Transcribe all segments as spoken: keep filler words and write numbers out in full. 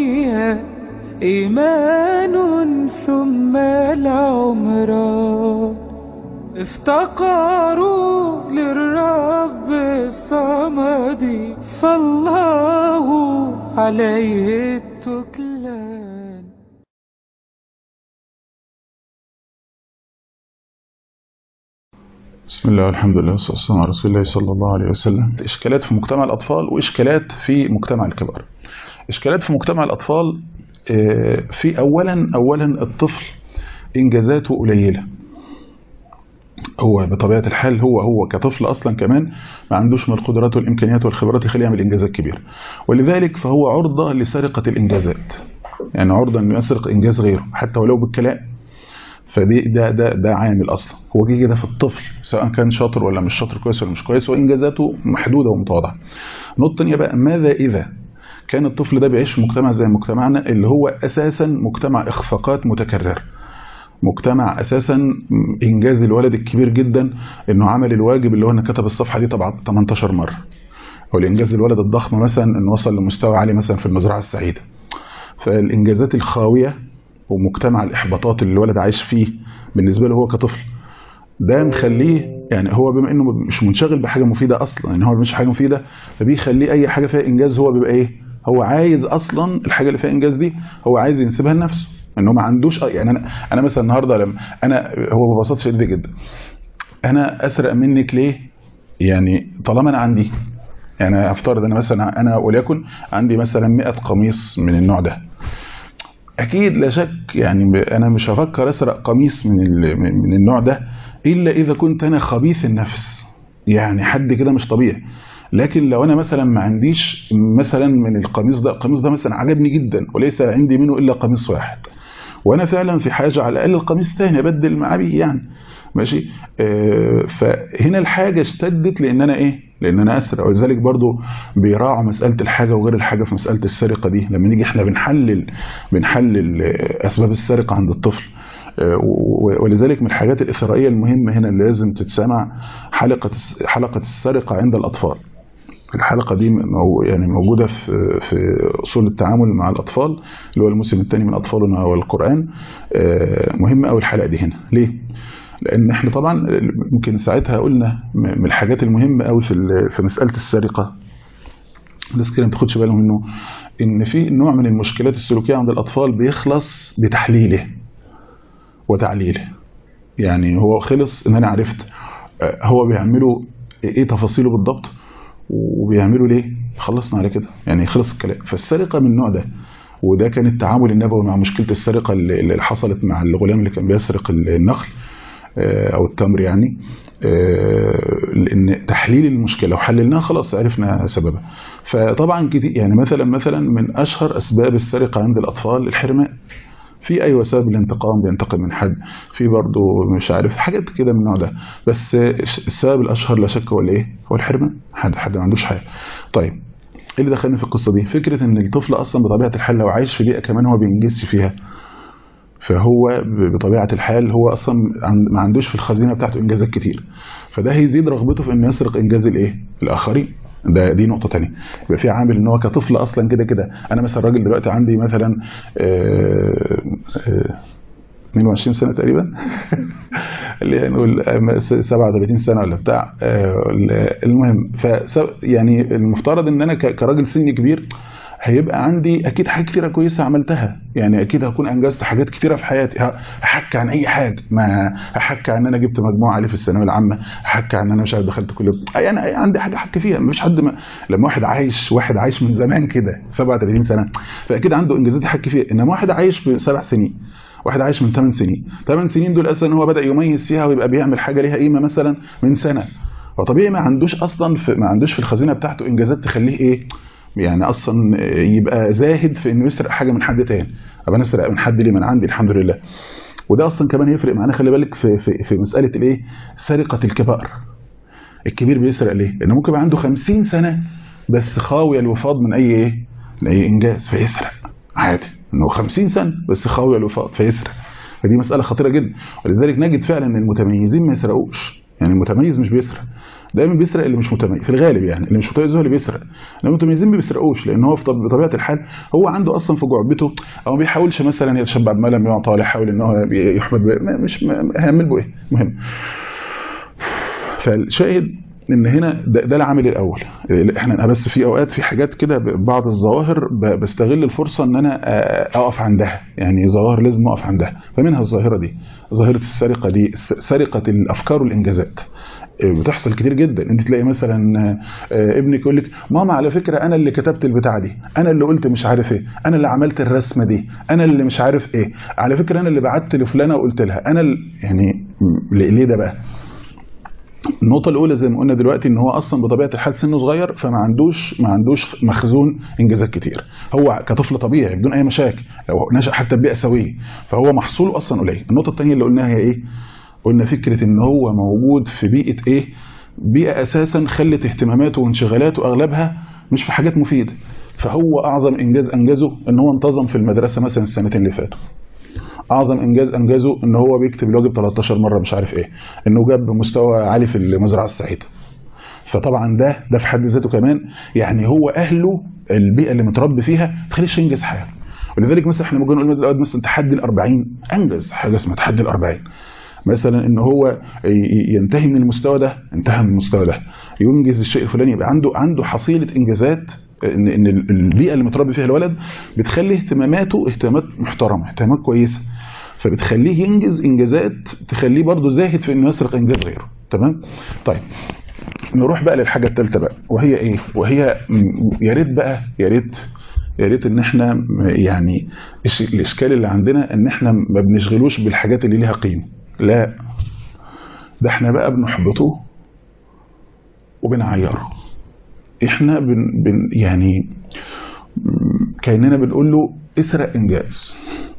الدنيا إيمان ثم العمر، افتقروا للرب الصمد فالله عليه التكلان. بسم الله والحمد لله والصلاة والسلام على رسول الله صلى الله عليه وسلم. إشكالات في مجتمع الأطفال وإشكالات في مجتمع الكبار. إشكالات في مجتمع الأطفال، في أولا أولا الطفل إنجازاته قليلة. هو بطبيعة الحال هو هو كطفل أصلا كمان ما عندوش من القدرات والإمكانيات والخبرات يخليه يعمل إنجازات كبيرة، ولذلك فهو عرضة لسرقة الإنجازات، يعني عرضة إنه يسرق إنجاز غيره حتى ولو بالكلام. فدي ده ده ده عامل اصلا هو جه كده في الطفل، سواء كان شاطر ولا مش شاطر، كويس ولا مش كويس، وانجازاته محدوده ومتواضعه. نقطه ثانيه بقى، ماذا اذا كان الطفل ده بيعيش في مجتمع زي مجتمعنا اللي هو اساسا مجتمع اخفاقات متكرره، مجتمع اساسا انجاز الولد الكبير جدا انه عمل الواجب اللي هو انه كتب الصفحه دي طبعا تمنتاشر مره، او الانجاز الولد الضخم مثلا انه وصل لمستوى عالي مثلا في المزرعه السعيده. فالانجازات الخاويه ومجتمع الاحباطات اللي الولد عايش فيه بالنسبه له هو كطفل، ده مخليه يعني هو بما انه مش منشغل بحاجه مفيده اصلا، يعني هو مش حاجه مفيده، فبيخليه اي حاجه فيها انجاز هو بيبقى ايه، هو عايز اصلا الحاجه اللي فيها انجاز دي هو عايز ينسبها لنفسه، انه ما عندوش. يعني انا انا مثلا النهارده لما انا هو ببساطه شديده جدا انا اسرق منك ليه؟ يعني طالما انا عندي، يعني افترض انا مثلا انا وليكن عندي مثلا مئة قميص من النوع ده، اكيد لا شك يعني انا مش هفكر اسرق قميص من من النوع ده الا اذا كنت انا خبيث النفس، يعني حد كده مش طبيعي. لكن لو انا مثلا ما عنديش مثلا من القميص ده، القميص ده مثلا عجبني جدا وليس عندي منه الا قميص واحد، وانا فعلا في حاجه على الاقل القميص ثاني ابدل معاه بيه يعني ماشي. آه فهنا الحاجه اشتدت لان انا ايه، لان انا اسرق. ولذلك برضو بيراعوا مساله الحاجه وغير الحاجه في مساله السرقه دي لما نيجي احنا بنحلل بنحلل اسباب السرقه عند الطفل. آه ولذلك من الحاجات الاثرائيه المهمه هنا اللي لازم تتسمع حلقه حلقه السرقه عند الاطفال. الحلقه دي يعني موجوده في في اصول التعامل مع الاطفال اللي هو الموسم الثاني من اطفالنا والقران. آه مهمه قوي الحلقه دي هنا. ليه؟ لان احنا طبعا ممكن ساعتها قلنا من الحاجات المهمه قوي في في مساله السرقه الناس كده ما تاخدش بالهم منه، ان في نوع من المشكلات السلوكيه عند الاطفال بيخلص بتحليله وتعليله. يعني هو خلص ان انا عرفت هو بيعملوا ايه تفاصيله بالضبط وبيعملوا ليه، خلصنا على كده يعني خلص الكلام. فالسرقه من النوع ده، وده كان التعامل النبوي مع مشكله السرقه اللي حصلت مع الغلام اللي كان بيسرق النخل او التمر يعني. لان تحليل المشكله وحللناها خلاص عرفنا سببها. فطبعا كتير يعني مثلا مثلا من اشهر اسباب السرقه عند الاطفال الحرمان. في اي سبب الانتقام، بينتقم من حد، في برضه مش عارف حاجات كده من النوع ده، بس السبب الاشهر لا شك هو الايه، هو الحرمان. حد حد ما عندوش حاجه. طيب ايه اللي دخلني في القصه دي؟ فكره ان الطفل اصلا بطبيعه الحال لو عايش في بيئه كمان هو بينجزش فيها، فهو بطبيعه الحال هو اصلا ما عندوش في الخزينه بتاعته انجازات كتير، فده هيزيد رغبته في انه يسرق انجاز الايه، الاخرين. ده دي نقطه ثانيه. يبقى في عامل ان هو كطفل اصلا كده كده. انا مثلا راجل دلوقتي عندي مثلا آآ آآ اثنين وعشرين سنه تقريبا اللي نقول سبعة وثلاثين سنه ولا بتاع. المهم ف يعني المفترض ان انا كراجل سن كبير هيبقى عندي اكيد حاجات كتيره كويسه عملتها، يعني اكيد هكون انجزت حاجات كتيره في حياتي. هحكي عن اي حاجه، ما هحكي عن ان انا جبت مجموعه عاليه في الثانويه العامه، هحكي عن ان انا مش عارف دخلت كليه، يعني عندي حاجه احكي فيها. مفيش حد ما... لما واحد عايش واحد عايش من زمان كده سبعة وثلاثين سنه فاكيد عنده انجازات يحكي فيها. انما واحد عايش في سبع سنين، واحد عايش من ثمان سنين، ثمان سنين دول اصلا هو بدا يميز فيها ويبقى بيعمل حاجه ليها قيمه مثلا من سنه، فطبيعي ما عندوش اصلا في ما عندوش في الخزينه بتاعته انجازات تخليه ايه، يعني اصلا يبقى زاهد في انه يسرق حاجه من حد تاني. طب انا اسرق من حد ليه؟ من عندي الحمد لله. وده اصلا كمان هيفرق معانا، خلي بالك في في في مساله الايه، سرقه الكبار. الكبير بيسرق ليه؟ لانه ممكن يبقى عنده خمسين سنه بس خاوي الوفاض من اي ايه، من اي انجاز فيسرق عادي. انه خمسين سنه بس خاوي الوفاض فيسرق. فدي مساله خطيره جدا. ولذلك نجد فعلا ان المتميزين ما يسرقوش، يعني المتميز مش بيسرق. دايما بيسرق اللي مش متميز في الغالب، يعني اللي مش متميز هو اللي بيسرق، لان المتميزين ما بيسرقوش، لان هو بطبيعه الحال هو عنده اصلا في جعبته، او ما بيحاولش مثلا يتشبع بما لم يعطى، ولا يحاول ان هو يحمد مش هيعمل به ايه. مهم. فالشاهد ان هنا ده, ده العامل الاول. احنا بس في اوقات في حاجات كده بعض الظواهر بستغل الفرصه ان انا اقف عندها، يعني ظواهر لازم اقف عندها. فمنها الظاهره دي، ظاهره السرقه دي، سرقه الافكار والانجازات بتحصل كتير جدا. انت تلاقي مثلا ابنك يقول لك ماما على فكره انا اللي كتبت البتاعه دي، انا اللي قلت مش عارف ايه، انا اللي عملت الرسمه دي، انا اللي مش عارف ايه، على فكره انا اللي بعت لفلانه وقلت لها انا ال... يعني ليه ده بقى؟ النقطة الأولى زي ما قلنا دلوقتي إن هو أصلا بطبيعة الحال سنه صغير، فما عندوش ما عندوش مخزون إنجازات كتير. هو كطفل طبيعي بدون أي مشاكل، لو نشأ حتى ببيئة سوية فهو محصوله أصلا قليل. النقطة الثانية اللي قلناها هي إيه؟ قلنا فكرة إن هو موجود في بيئة إيه؟ بيئة أساسا خلت اهتماماته وانشغالاته أغلبها مش في حاجات مفيدة. فهو أعظم إنجاز أنجزه إن هو انتظم في المدرسة مثلا السنتين اللي فاتوا. اعظم انجاز انجازه ان هو بيكتب الواجب تلتاشر مره مش عارف ايه، انه جاب مستوى عالي في المزرعه السعيده. فطبعا ده ده في حد ذاته كمان يعني هو اهله البيئه اللي متربي فيها ما تخليش ينجز حاجه. ولذلك مثلا احنا ممكن نقول دلوقتي مثلا تحدي الأربعين، انجز حاجه اسمها تحدي الأربعين مثلا، ان هو ينتهي من المستوى ده، انتهى من المستوى ده ينجز الشيء الفلاني، يبقى عنده عنده حصيله انجازات. ان ان البيئه اللي متربي فيها الولد بتخلي اهتماماته اهتمامات محترمه، اهتمامات كويسه، فبتخليه ينجز انجازات تخليه برضه زاهد في انه يسرق انجاز غيره. تمام. طيب نروح بقى للحاجه الثالثه بقى، وهي ايه؟ وهي يا ريت بقى يا ريت يا ريت ان احنا يعني الاشكال اللي عندنا ان احنا ما بنشغلوش بالحاجات اللي ليها قيمه، لا ده احنا بقى بنحبطه وبنعيره. احنا بن بن يعني كأننا بنقول له اسرق انجاز.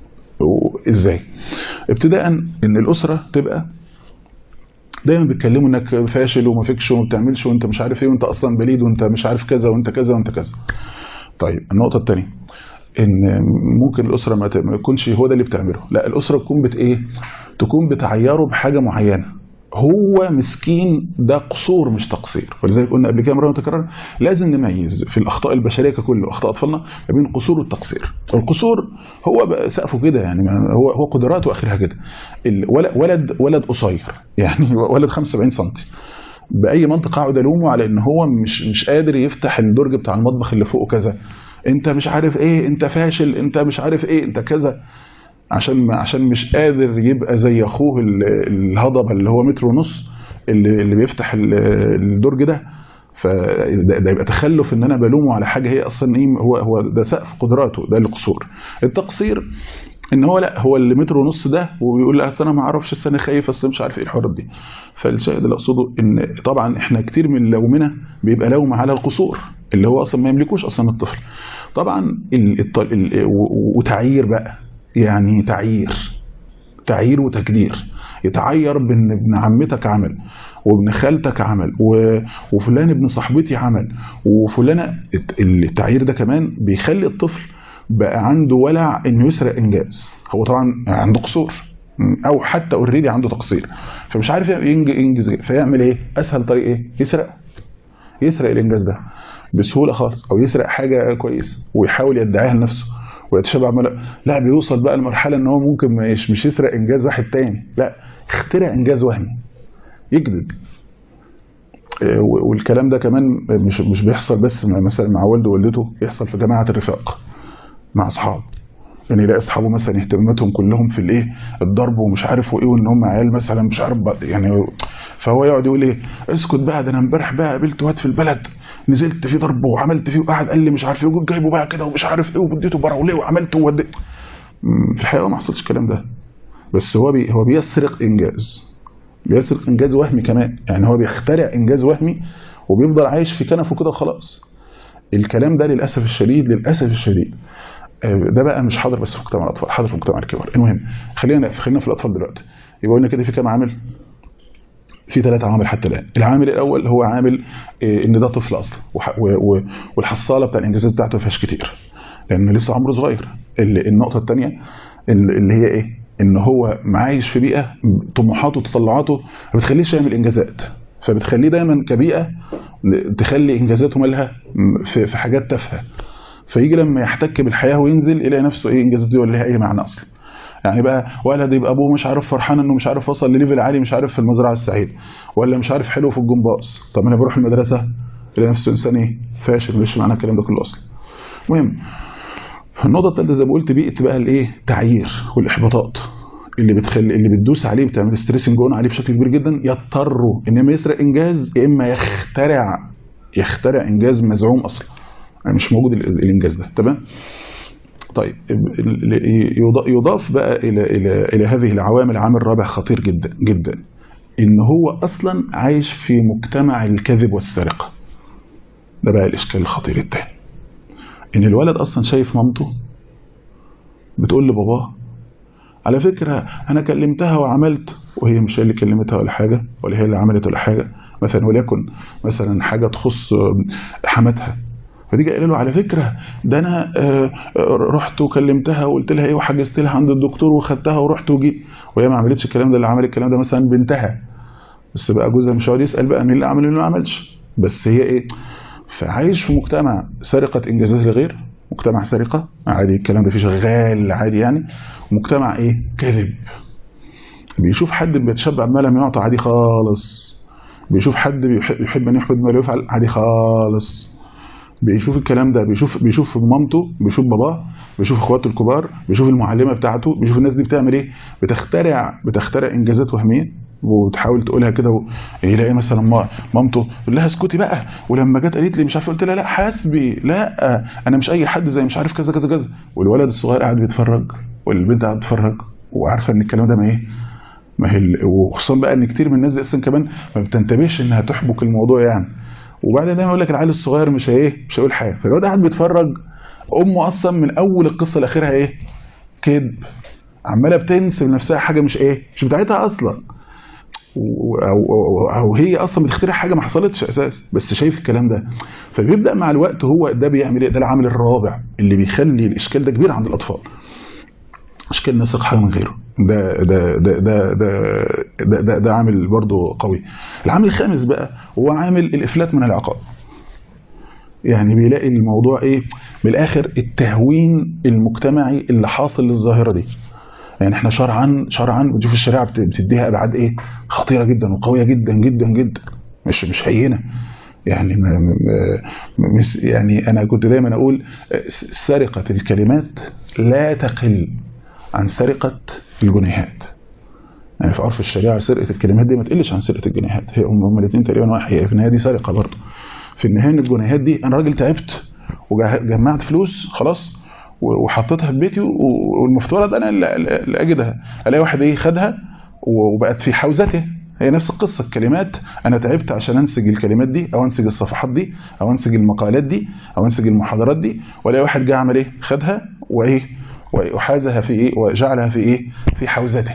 ازاي؟ ابتداء ان الاسره تبقى دايما بيتكلموا انك فاشل وما فيكش وما بتعملش وانت مش عارف ايه وانت اصلا بليد وانت مش عارف كذا وانت كذا وانت كذا. طيب النقطه الثانيه ان ممكن الاسره ما يكونش هو ده اللي بتعمله، لا الاسره تكون بت ايه تكون بتعيره بحاجه معينه، هو مسكين، ده قصور مش تقصير. ولذلك قلنا قبل كده مره متكرره لازم نميز في الاخطاء البشريه ككل واخطاء اطفالنا ما بين القصور والتقصير. القصور هو سقفه كده، يعني هو هو قدراته اخرها كده. ولد ولد قصير يعني ولد خمسة وسبعين سم، باي منطق اقعد الومه على ان هو مش مش قادر يفتح الدرج بتاع المطبخ اللي فوقه كذا، انت مش عارف ايه، انت فاشل، انت مش عارف ايه، انت كذا، عشان عشان مش قادر يبقى زي اخوه الهضبه اللي هو متر ونص اللي اللي بيفتح الدرج ده. فده يبقى تخلف ان انا بلومه على حاجه هي اصلا ايه، هو هو ده سقف قدراته، ده القصور. التقصير ان هو لا هو اللي متر ونص ده وبيقول لا اصل انا ما اعرفش، اصل انا خايف، اصل مش عارف ايه الحوارات دي. فالشاهد اللي اقصده ان طبعا احنا كتير من لومنا بيبقى لوم على القصور اللي هو اصلا ما يملكوش اصلا الطفل. طبعا وتعيير بقى، يعني تعيير تعيير وتكدير. يتعير بان ابن عمتك عمل وابن خالتك عمل وفلان ابن صاحبتي عمل وفلانه. التعيير ده كمان بيخلي الطفل بقى عنده ولع انه يسرق انجاز، هو طبعا عنده قصور او حتى اوريدي عنده تقصير فمش عارف ينجز، فيعمل ايه؟ اسهل طريق ايه؟ يسرق يسرق الانجاز ده بسهوله خالص، او يسرق حاجه كويس ويحاول يدعيها لنفسه ويتشبع ملأ. لا بيوصل بقى لمرحله ان هو ممكن مش مش يسرق انجاز واحد تاني، لا يخترع انجاز وهمي يكذب. والكلام ده كمان مش مش بيحصل بس مثلا مع والده ووالدته، بيحصل في جماعه الرفاق مع اصحابه. يعني يلاقي اصحابه مثلا اهتماماتهم كلهم في الايه، الضرب ومش عارف وايه، وان هم عيال مثلا مش عارف يعني، فهو يقعد يقول ايه، اسكت بقى ده انا امبارح بقى قابلت واد في البلد نزلت فيه ضرب وعملت فيه، وقعد قال لي مش عارف ايه، وجيت جايبه بقى كده ومش عارف ايه وبديته براوليه وعملت ووديت. في الحقيقه ما حصلش الكلام ده، بس هو بي هو بيسرق انجاز، بيسرق انجاز وهمي كمان، يعني هو بيخترع انجاز وهمي وبيفضل عايش في كنفه كده وخلاص. الكلام ده للاسف الشديد للاسف الشديد ده بقى مش حاضر بس في مجتمع الاطفال، حاضر في مجتمع الكبار. المهم خلينا خلينا في الاطفال دلوقتي. يبقى قلنا كده في كام عامل؟ في ثلاث عوامل حتى الان. العامل الاول هو عامل ان ده طفل اصلا والحصاله بتاع الانجازات بتاعته ما فيهاش كتير لان لسه عمره صغير. النقطه الثانيه اللي هي ايه، ان هو عايش في بيئه طموحاته وتطلعاته ما بتخليش يعمل انجازات، فبتخليه دايما كبيئه تخلي انجازاته مالها في في حاجات تافهه، فيجي لما يحتك بالحياه وينزل يلاقي نفسه ايه انجازاته دي ولا لها اي معنى اصلا. يعني بقى ولد يبقى ابوه مش عارف فرحان انه مش عارف وصل لليفل عالي مش عارف في المزرعه السعيده، ولا مش عارف حلو في الجمباز، طب انا بروح المدرسه يلاقي نفسه انسان ايه فاشل، مش معنى الكلام ده كله اصلا. المهم النقطه الثالثه زي ما قلت بيئه بقى الايه تعيير والاحباطات اللي بتخلي اللي بتدوس عليه بتعمل ستريسنج اون عليه بشكل كبير جدا، يضطروا ان اما يسرق انجاز يا اما يخترع يخترع انجاز مزعوم اصلا يعني مش موجود الانجاز ده. تمام. طيب يضاف بقى الى الى الى هذه العوامل عامل رابع خطير جدا جدا، ان هو اصلا عايش في مجتمع الكذب والسرقه. ده بقى الاشكال الخطير الثاني، ان الولد اصلا شايف مامته بتقول لباباه على فكره انا كلمتها وعملت، وهي مش هي اللي كلمتها ولا حاجه ولا هي اللي عملت ولا حاجه مثلا، وليكن مثلا حاجه تخص حماتها، فتيجي قايله له على فكره ده انا رحت وكلمتها وقلت لها ايه وحجزت لها عند الدكتور وخدتها ورحت وجيت، وهي ما عملتش الكلام ده، اللي عمل الكلام ده مثلا بنتها، بس بقى جوزها مش هيقعد يسال بقى مين اللي عمل ومين اللي ما عملش، بس هي ايه فعايش في مجتمع سرقه انجازات الغير، مجتمع سرقه عادي الكلام ده فيه شغال عادي يعني، مجتمع ايه كذب، بيشوف حد بيتشبع بما لم يعطى عادي خالص، بيشوف حد بيحب ان يحمد ما لا يفعل عادي خالص، بيشوف الكلام ده، بيشوف بيشوف مامته، بيشوف باباه، بيشوف اخواته الكبار، بيشوف المعلمه بتاعته، بيشوف الناس دي بتعمل ايه، بتخترع بتخترع انجازات وهميه وتحاول تقولها كده و... يلاقي مثلا ما مامته تقول لها اسكتي بقى، ولما جت قالت لي مش عارف قلت لها لا حاسبي لا انا مش اي حد زي مش عارف كذا كذا كذا، والولد الصغير قاعد بيتفرج والبنت قاعده تتفرج وعارفه ان الكلام ده ما ايه ما هي، وخصوصا بقى ان كتير من الناس اصلا كمان ما بتنتبهش انها تحبك الموضوع يعني، وبعدين دايما يقول لك العيل الصغير مش ايه مش هيقول حاجه، فالواد قاعد بيتفرج امه اصلا من اول القصه لاخرها ايه كذب، عماله بتنسب لنفسها حاجه مش ايه مش بتاعتها اصلا، أو, أو, او هي اصلا بتخترع حاجه ما حصلتش اساسا بس شايف الكلام ده، فبيبدا مع الوقت هو ده بيعمل ايه، ده العامل الرابع اللي بيخلي الاشكال ده كبير عند الاطفال، اشكال نسق حاجه من غيره، ده ده ده ده ده ده, ده, ده عامل برضه قوي. العامل الخامس بقى هو عامل الافلات من العقاب، يعني بيلاقي الموضوع ايه من الاخر التهوين المجتمعي اللي حاصل للظاهره دي، يعني احنا شرعا شرعا بنشوف الشريعه بتديها ابعاد ايه خطيره جدا وقويه جدا جدا جدا مش مش هينه يعني ما ما يعني انا كنت دايما اقول سرقه الكلمات لا تقل عن سرقه الجنيهات، يعني في عرف الشريعه سرقه الكلمات دي ما تقلش عن سرقه الجنيهات، هي هم هم الاثنين تقريبا واحد، هي في النهايه دي سرقه برضه، في النهايه الجنيهات دي انا راجل تعبت وجمعت فلوس خلاص وحطيتها في بيتي والمفترض انا اللي اجدها، الاقي واحد ايه خدها وبقت في حوزته، هي نفس القصه الكلمات، انا تعبت عشان انسج الكلمات دي او انسج الصفحات دي او انسج المقالات دي او انسج المحاضرات دي، ولا واحد جه عمل ايه خدها وايه وحازها في ايه وجعلها في ايه في حوزته.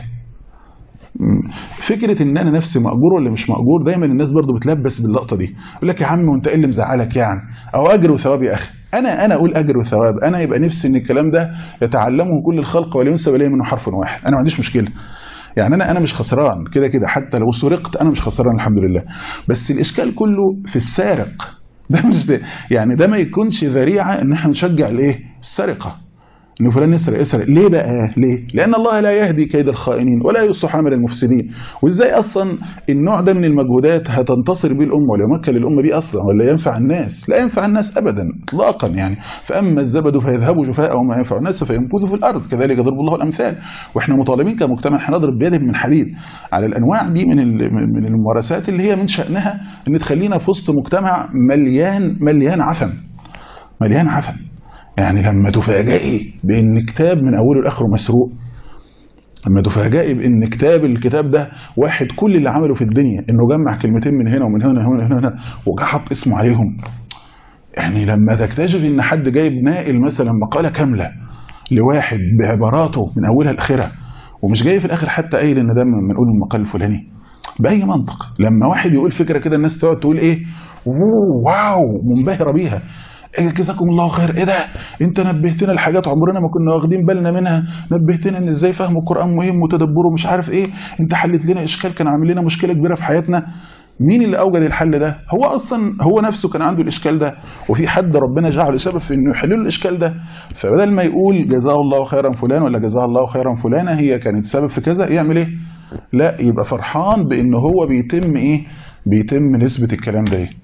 فكره ان انا نفسي مأجور ولا مش مأجور دايما الناس برضو بتلبس باللقطه دي، يقول لك يا عم وانت ايه اللي مزعلك يعني، او اجر وثواب يا اخي، انا انا اقول اجر وثواب، انا يبقى نفسي ان الكلام ده يتعلمه كل الخلق ولا ينسب اليه منه حرف واحد، انا ما عنديش مشكله، يعني انا انا مش خسران كده كده، حتى لو سرقت انا مش خسران الحمد لله، بس الاشكال كله في السارق ده، مش ده يعني ده ما يكونش ذريعه ان احنا نشجع الايه السرقه، انه فلان يسرق يسرق ليه بقى ليه؟ لان الله لا يهدي كيد الخائنين ولا يصلح عمل المفسدين، وازاي اصلا النوع ده من المجهودات هتنتصر بيه الامه ولا يمكن الامه بيه اصلا ولا ينفع الناس؟ لا ينفع الناس ابدا اطلاقا يعني، فاما الزبد فيذهب جفاء وما ينفع الناس فيمكث في الارض كذلك يضرب الله الامثال، واحنا مطالبين كمجتمع احنا نضرب بيد من حديد على الانواع دي من من الممارسات اللي هي من شانها ان تخلينا في وسط مجتمع مليان مليان عفن مليان عفن، يعني لما تفاجئي بان كتاب من اوله لاخره مسروق، لما تفاجئي بان كتاب الكتاب ده واحد كل اللي عمله في الدنيا انه جمع كلمتين من هنا ومن هنا ومن هنا هنا وجا حط اسمه عليهم، يعني لما تكتشف ان حد جايب ناقل مثلا مقاله كامله لواحد بعباراته من اولها لاخرها ومش جاي في الاخر حتى قايل ان ده منقول المقال الفلاني باي منطق، لما واحد يقول فكره كده الناس تقعد تقول ايه واو منبهره بيها، جزاكم الله خير، ايه ده انت نبهتنا لحاجات عمرنا ما كنا واخدين بالنا منها، نبهتنا ان ازاي فهم القرآن مهم وتدبره مش عارف ايه، انت حلت لنا اشكال كان عامل لنا مشكله كبيره في حياتنا، مين اللي اوجد الحل ده؟ هو اصلا هو نفسه كان عنده الاشكال ده، وفي حد ربنا جعله سبب في انه يحل له الاشكال ده. فبدل ما يقول جزاه الله خيرا فلان ولا جزاه الله خيرا فلانه هي كانت سبب في كذا، يعمل ايه؟ لا، يبقى فرحان بان هو بيتم ايه؟ بيتم نسبه الكلام ده ايه؟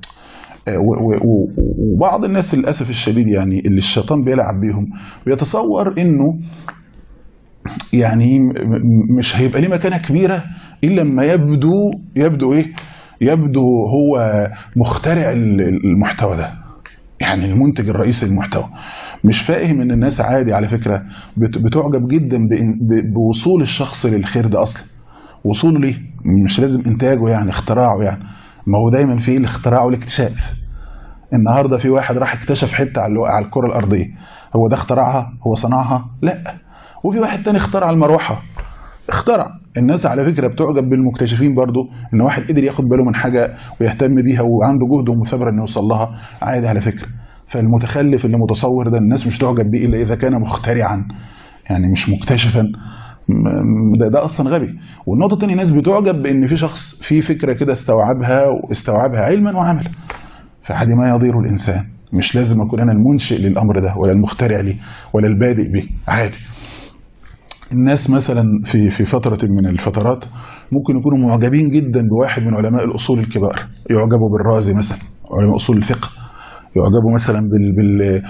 وبعض الناس للاسف الشديد يعني اللي الشيطان بيلعب بيهم بيتصور انه يعني مش هيبقى ليه مكانه كبيره الا لما يبدو يبدو ايه؟ يبدو هو مخترع المحتوى ده، يعني المنتج الرئيسي للمحتوى. مش فاهم ان الناس عادي على فكره بتعجب جدا بوصول الشخص للخير ده اصلا. وصوله ليه؟ مش لازم انتاجه يعني اختراعه، يعني ما هو دايما في الاختراع والاكتشاف. النهارده في واحد راح اكتشف حته على الكره الارضيه، هو ده اخترعها؟ هو صنعها؟ لا. وفي واحد تاني اخترع المروحه، اخترع. الناس على فكره بتعجب بالمكتشفين برضو، ان واحد قدر ياخد باله من حاجه ويهتم بيها وعنده جهد ومثابره انه يوصل لها، عادي على فكره. فالمتخلف اللي متصور ده الناس مش تعجب بيه الا اذا كان مخترعا، يعني مش مكتشفا. ده, ده اصلا غبي. والنقطه الثانيه، ناس بتعجب بان في شخص في فكره كده استوعبها واستوعبها علما وعملا، فحد ما يضير الانسان. مش لازم اكون انا المنشئ للامر ده ولا المخترع ليه ولا البادئ به، عادي. الناس مثلا في في فتره من الفترات ممكن يكونوا معجبين جدا بواحد من علماء الاصول الكبار، يعجبوا بالرازي مثلا، علماء اصول الفقه، يعجبوا مثلا بال بال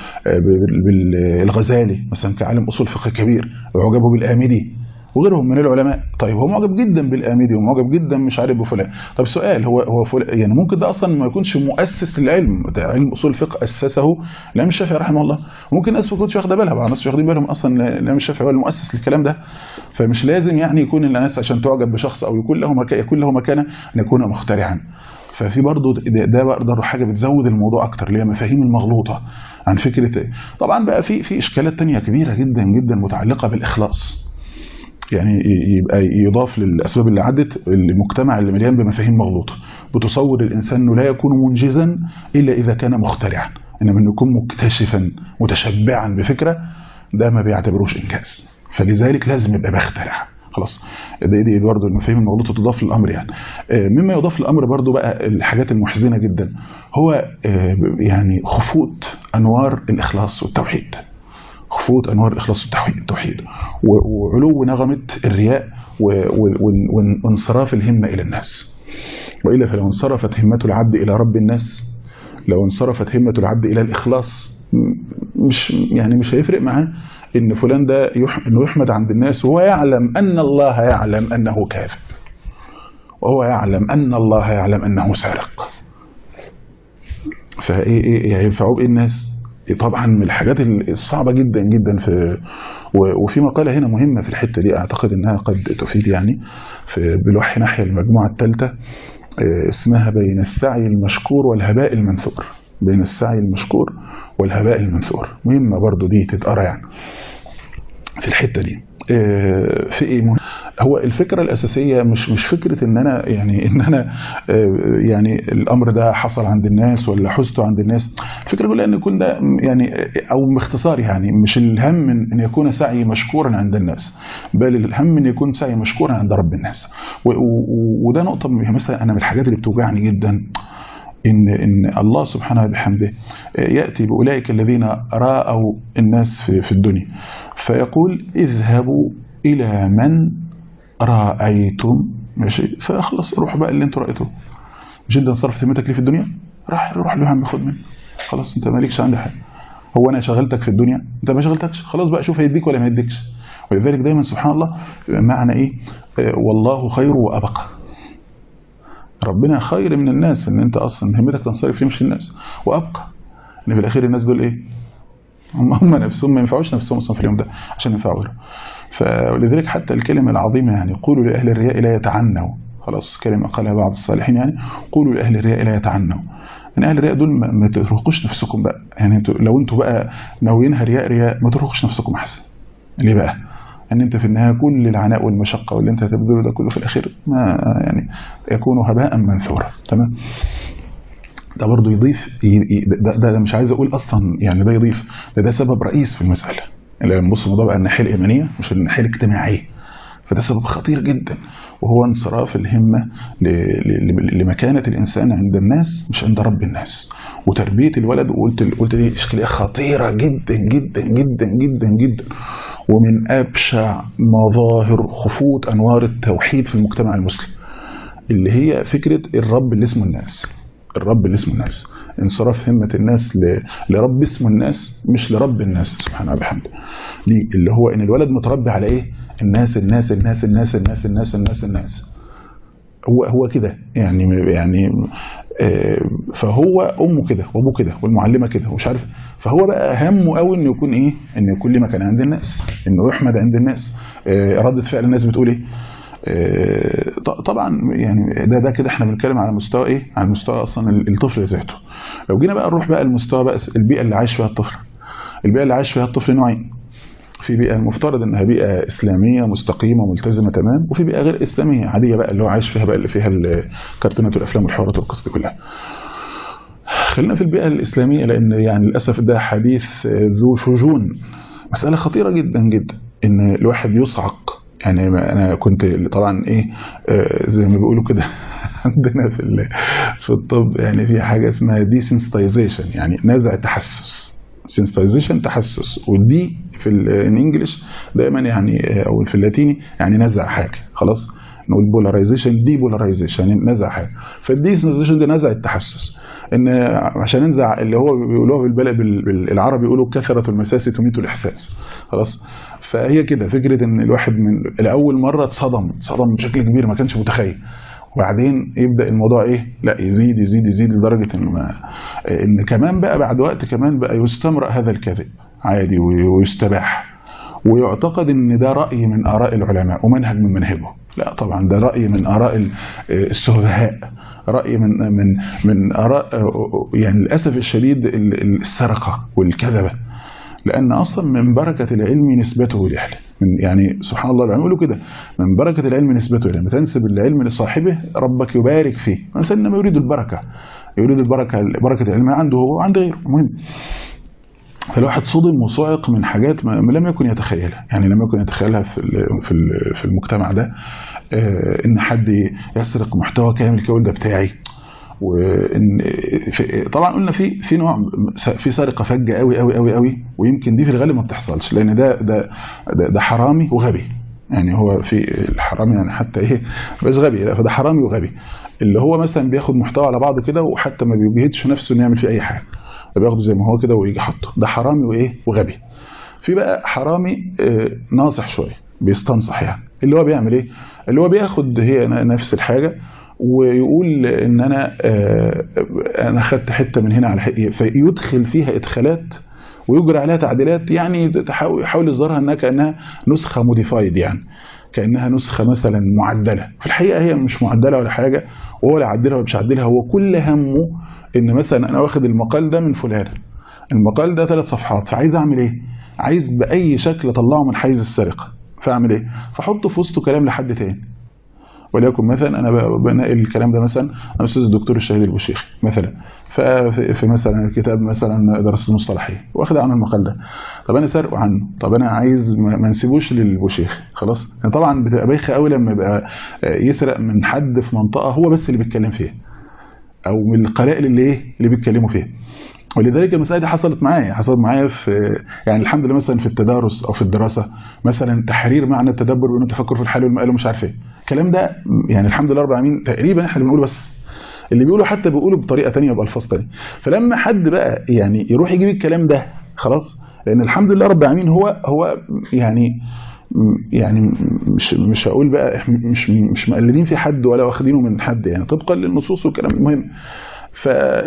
بالغزالي مثلا كعالم اصول فقه كبير، يعجبوا بالآمدي وغيرهم من العلماء. طيب هو معجب جدا بالآمدي ومعجب جدا مش عارف بفلان. طب سؤال، هو هو فلان يعني ممكن ده اصلا ما يكونش مؤسس للعلم ده، علم اصول الفقه اسسه الامام الشافعي رحمه الله. ممكن الناس ما كنتش واخده بالها، بعض الناس مش واخدين بالهم اصلا الامام الشافعي هو المؤسس للكلام ده. فمش لازم يعني يكون الناس عشان تعجب بشخص او يكون له مكانه يكون له مكانه ان يكون مخترعا. ففي برضه ده برضه حاجه بتزود الموضوع اكتر، اللي هي مفاهيم المغلوطه عن فكره. طبعا بقى في في اشكالات تانية كبيره جدا جدا متعلقه بالاخلاص، يعني يبقى يضاف للاسباب اللي عدت المجتمع اللي مليان بمفاهيم مغلوطه بتصور الانسان انه لا يكون منجزا الا اذا كان مخترعا، انما انه يكون مكتشفا متشبعا بفكره ده ما بيعتبروش انجاز، فلذلك لازم يبقى بيخترع. خلاص، دي دي برضه المفاهيم المغلوطه تضاف للامر. يعني مما يضاف للامر برضه بقى الحاجات المحزنه جدا، هو يعني خفوت انوار الاخلاص والتوحيد، خفوت انوار الاخلاص والتوحيد وعلو نغمه الرياء وانصراف الهمه الى الناس. والا فلو انصرفت همه العبد الى رب الناس، لو انصرفت همه العبد الى الاخلاص، مش يعني مش هيفرق معاه ان فلان ده يح... انه يحمد عند الناس وهو يعلم ان الله يعلم انه كاذب، وهو يعلم ان الله يعلم انه سارق. فايه ايه هينفعوا بايه الناس؟ طبعا من الحاجات الصعبه جدا جدا. في وفي مقاله هنا مهمه في الحته دي اعتقد انها قد تفيد، يعني في بلوح ناحيه المجموعه الثالثه، اسمها بين السعي المشكور والهباء المنثور. بين السعي المشكور والهباء المنثور، مهمه برضو دي تتقرا يعني في الحته دي. في ايه مهم؟ هو الفكره الاساسيه مش مش فكره ان انا يعني ان انا يعني الامر ده حصل عند الناس ولا حزته عند الناس. الفكره كلها ان يكون ده يعني او باختصار يعني مش الهم من ان يكون سعي مشكورا عند الناس، بل الهم ان يكون سعي مشكورا عند رب الناس. وده نقطه مثلا انا من الحاجات اللي بتوجعني جدا، إن إن الله سبحانه وبحمده يأتي بأولئك الذين رأوا الناس في في الدنيا فيقول اذهبوا إلى من رأيتم، ماشي، فخلص روح بقى اللي انتوا رأيتوه. مش انت صرفت همتك ليه في الدنيا؟ راح روح له يا عم خد منه، خلاص انت مالكش عندي حاجه. هو انا شغلتك في الدنيا؟ انت ما شغلتكش، خلاص بقى شوف هيديك ولا ما يديكش. ولذلك دايما سبحان الله معنى ايه؟ والله خير وأبقى. ربنا خير من الناس، ان انت اصلا همتك تنصرف يمشي الناس، وابقى ان في الاخير الناس دول ايه؟ هم هم نفسهم ما ينفعوش نفسهم اصلا في اليوم ده عشان ينفعوا غيرهم. فلذلك حتى الكلمه العظيمه يعني قولوا لاهل الرياء لا يتعنوا، خلاص كلمه قالها بعض الصالحين، يعني قولوا لاهل الرياء لا يتعنوا. ان اهل الرياء دول ما ترهقوش نفسكم بقى، يعني انتوا لو انتوا بقى ناويينها رياء رياء ما ترهقوش نفسكم احسن. ليه بقى؟ ان انت في النهايه كل العناء والمشقه واللي انت هتبذله ده كله في الاخير ما يعني يكون هباء منثورا. تمام؟ ده برضو يضيف ده, ده, ده مش عايز اقول اصلا يعني ده يضيف ده, ده سبب رئيس في المساله. اللي نبص الموضوع بقى الناحيه الايمانيه مش الناحيه الاجتماعيه. فده سبب خطير جدا، وهو انصراف الهمة لمكانة الإنسان عند الناس مش عند رب الناس. وتربية الولد، وقلت قلت دي إشكالية خطيرة جدا جدا جدا جدا جدا، ومن أبشع مظاهر خفوت أنوار التوحيد في المجتمع المسلم، اللي هي فكرة الرب اللي اسمه الناس. الرب اللي اسمه الناس، انصراف همة الناس لرب اسمه الناس مش لرب الناس سبحانه وبحمده. ليه؟ اللي هو ان الولد متربي على ايه؟ الناس الناس الناس الناس الناس الناس الناس الناس هو هو كده يعني يعني فهو امه كده وابوه كده والمعلمه كده ومش عارف. فهو بقى همه قوي انه يكون ايه؟ انه يكون ليه مكان عند الناس، انه يحمد عند الناس. ردة فعل الناس بتقول ايه؟ طبعا يعني ده ده كده احنا بنتكلم على مستوى ايه؟ على مستوى اصلا الطفل ذاته. لو جينا بقى نروح بقى المستوى بقى البيئه اللي عايش فيها الطفل. البيئه اللي عايش فيها الطفل نوعين. في بيئه المفترض انها بيئه اسلاميه مستقيمه ملتزمه تمام، وفي بيئه غير اسلاميه عاديه بقى اللي هو عايش فيها بقى اللي فيها الكرتونات والافلام والحوارات والقصص دي كلها. خلينا في البيئه الاسلاميه، لان يعني للاسف ده حديث ذو شجون، مساله خطيره جدا جدا ان الواحد يصعق. يعني انا كنت طبعا ايه زي ما بيقولوا كده عندنا في في الطب يعني في حاجه اسمها ديسنسيتايزيشن، يعني نزع تحسس. سنسيتايزيشن تحسس، ودي في الانجليش دايما يعني او في اللاتيني يعني نزع حاجه. خلاص نقول بولاريزيشن دي بولاريزيشن يعني نزع حاجه. فالديسنسيتايزيشن ده نزع التحسس، ان عشان ننزع اللي هو بيقولوها بالبلد بالعربي يقولوا كثره المساس تميت الاحساس. خلاص فهي كده فكره ان الواحد من لاول مره اتصدم اتصدم بشكل كبير ما كانش متخيل، وبعدين يبدا الموضوع ايه؟ لا يزيد يزيد يزيد لدرجه ان ما ان كمان بقى بعد وقت كمان بقى يستمرأ هذا الكذب عادي ويستباح، ويعتقد ان ده راي من اراء العلماء ومنهج من منهجه. لا طبعا ده راي من اراء السفهاء، راي من من من اراء يعني للاسف الشديد السرقه والكذبه. لأن أصلا من بركة العلم نسبته لأهله، من يعني سبحان الله بيقولوا كده من بركة العلم نسبته لأهله. لما تنسب العلم لصاحبه ربك يبارك فيه، الإنسان إنما يريد البركة، يريد البركة بركة العلم عنده هو وعند غيره. مهم. فالواحد صدم وصعق من حاجات ما لم يكن يتخيلها، يعني لم يكن يتخيلها في في في المجتمع ده، إن حد يسرق محتوى كامل كامل ده بتاعي. وان طبعا قلنا في في نوع في سرقه فجه قوي قوي قوي قوي، ويمكن دي في الغالب ما بتحصلش، لان ده ده ده, ده حرامي وغبي. يعني هو في الحرامي يعني حتى ايه بس غبي، لا فده حرامي وغبي، اللي هو مثلا بياخد محتوى على بعضه كده وحتى ما بيجهدش نفسه انه يعمل فيه اي حاجه، بياخده زي ما هو كده ويجي حاطه. ده حرامي وايه وغبي. في بقى حرامي ناصح شويه بيستنصح، يعني اللي هو بيعمل ايه؟ اللي هو بياخد هي نفس الحاجه ويقول ان انا انا خدت حته من هنا على حقيقة، فيدخل فيها ادخالات ويجري عليها تعديلات، يعني يحاول يظهرها انها كانها نسخه موديفايد، يعني كانها نسخه مثلا معدله. في الحقيقه هي مش معدله ولا حاجه، وهو لا عدلها ولا مش عدلها. هو كل همه ان مثلا انا واخد المقال ده من فلان، المقال ده ثلاث صفحات، فعايز اعمل ايه؟ عايز باي شكل اطلعه من حيز السرقه، فاعمل ايه؟ فاحط في وسطه كلام لحد تاني. وليكن مثلا انا بنقل الكلام ده مثلا انا استاذ الدكتور الشهيد البوشيخي مثلا، ففي مثلا كتاب مثلا دراسه المصطلحيه واخد عنه المقال ده، طب انا سارقه عنه، طب انا عايز ما نسيبوش للبوشيخي. خلاص يعني طبعا بتبقى بايخه قوي لما يبقى يسرق من حد في منطقه هو بس اللي بيتكلم فيها، او من القلائل اللي ايه اللي بيتكلموا فيها. ولذلك المسألة دي حصلت معايا حصلت معايا في يعني الحمد لله مثلا في التدارس او في الدراسه، مثلا تحرير معنى التدبر وانه تفكر في الحال والمآل ومش عارف ايه الكلام ده، يعني الحمد لله رب العالمين تقريبا احنا بنقوله، بس اللي بيقولوا حتى بيقولوا بطريقه ثانيه بالفاظ ثانيه. فلما حد بقى يعني يروح يجيب الكلام ده خلاص، لان الحمد لله رب العالمين هو هو يعني يعني مش مش هقول بقى احنا مش مش مقلدين في حد ولا واخدينه من حد، يعني طبقا للنصوص والكلام المهم. ف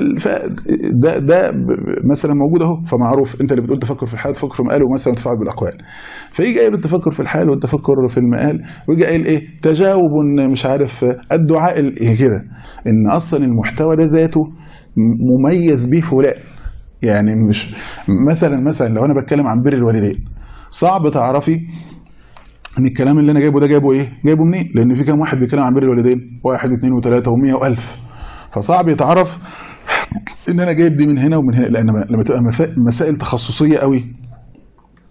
ده ده مثلا موجود اهو، فمعروف انت اللي بتقول تفكر في الحال تفكر في المقال ومثلا تفعل بالاقوال، فيجي قايل التفكر في الحال والتفكر في المقال، ويجي قايل ايه تجاوب مش عارف الدعاء ايه كده، ان اصلا المحتوى ده ذاته مميز به فلان. يعني مش مثلا مثلا لو انا بتكلم عن بر الوالدين، صعب تعرفي ان الكلام اللي انا جايبه ده جايبه ايه جايبه منين، لان في كام واحد بيتكلم عن بر الوالدين، واحد واثنين وثلاثه ومية والف، فصعب يتعرف ان انا جايب دي من هنا ومن هنا. لان لما تبقى مسائل تخصصيه قوي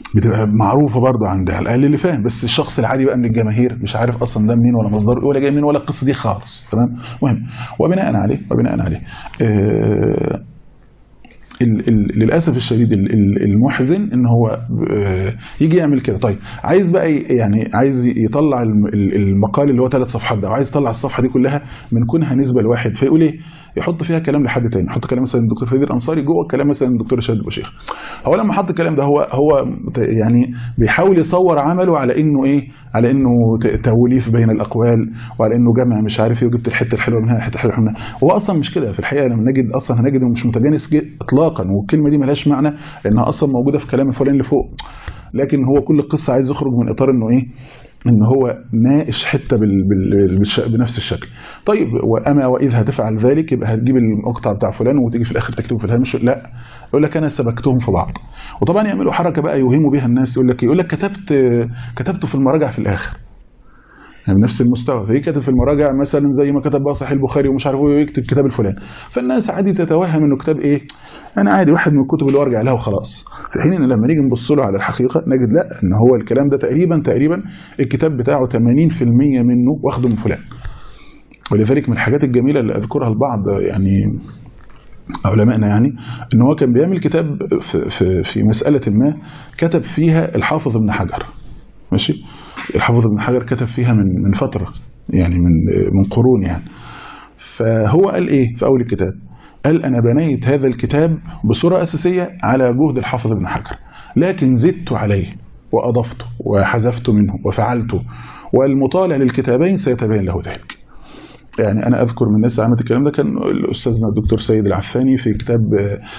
بتبقى معروفه برضو عند على الاقل اللي فاهم، بس الشخص العادي بقى من الجماهير مش عارف اصلا ده منين ولا مصدره ولا جاي منين ولا القصه دي خالص. تمام. مهم. وبناء عليه وبناء عليه آه ال ال للاسف الشديد المحزن ان هو يجي يعمل كده. طيب عايز بقى يعني عايز يطلع المقال اللي هو ثلاث صفحات ده، وعايز يطلع الصفحه دي كلها من كونها نسبه لواحد، فيقول ايه؟ يحط فيها كلام لحد تاني، يحط كلام مثلا الدكتور فريد الانصاري جوه كلام مثلا الدكتور رشاد بوشيخ. هو لما حط الكلام ده هو هو يعني بيحاول يصور عمله على انه ايه؟ على انه توليف بين الاقوال، وعلى انه جمع مش عارف ايه، وجبت الحته الحلوه منها الحته الحلوه منها. هو اصلا مش كده في الحقيقه. لما نجد اصلا هنجد انه مش متجانس اطلاقا، والكلمه دي ملهاش معنى لانها اصلا موجوده في كلام الفلان اللي فوق. لكن هو كل القصه عايز يخرج من اطار انه ايه؟ ان هو ناقش حته بال... بال... بنفس الشكل. طيب واما واذا هتفعل ذلك يبقى هتجيب المقطع بتاع فلان وتيجي في الاخر تكتبه في الهامش. لا، يقول لك انا سبكتهم في بعض. وطبعا يعملوا حركه بقى يوهموا بها الناس، يقول لك يقول لك كتبت كتبته في المراجع في الاخر، يعني بنفس المستوى. فهي كاتب في المراجع مثلا زي ما كتب بقى صحيح البخاري ومش عارف ايه، يكتب كتاب الفلان. فالناس عادي تتوهم انه كتاب ايه؟ انا عادي واحد من الكتب اللي ارجع لها وخلاص. في حين ان لما نيجي نبص له على الحقيقه نجد لا، ان هو الكلام ده تقريبا تقريبا الكتاب بتاعه ثمانين في المية منه واخده من فلان. ولذلك من الحاجات الجميله اللي اذكرها البعض يعني علمائنا، يعني ان هو كان بيعمل كتاب في في, في مساله ما كتب فيها الحافظ ابن حجر. ماشي. الحافظ ابن حجر كتب فيها من من فتره، يعني من من قرون يعني. فهو قال ايه في اول الكتاب؟ قال انا بنيت هذا الكتاب بصوره اساسيه على جهد الحافظ ابن حجر، لكن زدت عليه واضفته وحذفت منه وفعلته، والمطالع للكتابين سيتبين له ذلك. يعني انا اذكر من الناس اللي عملت الكلام ده كان الاستاذنا الدكتور سيد العفاني في كتاب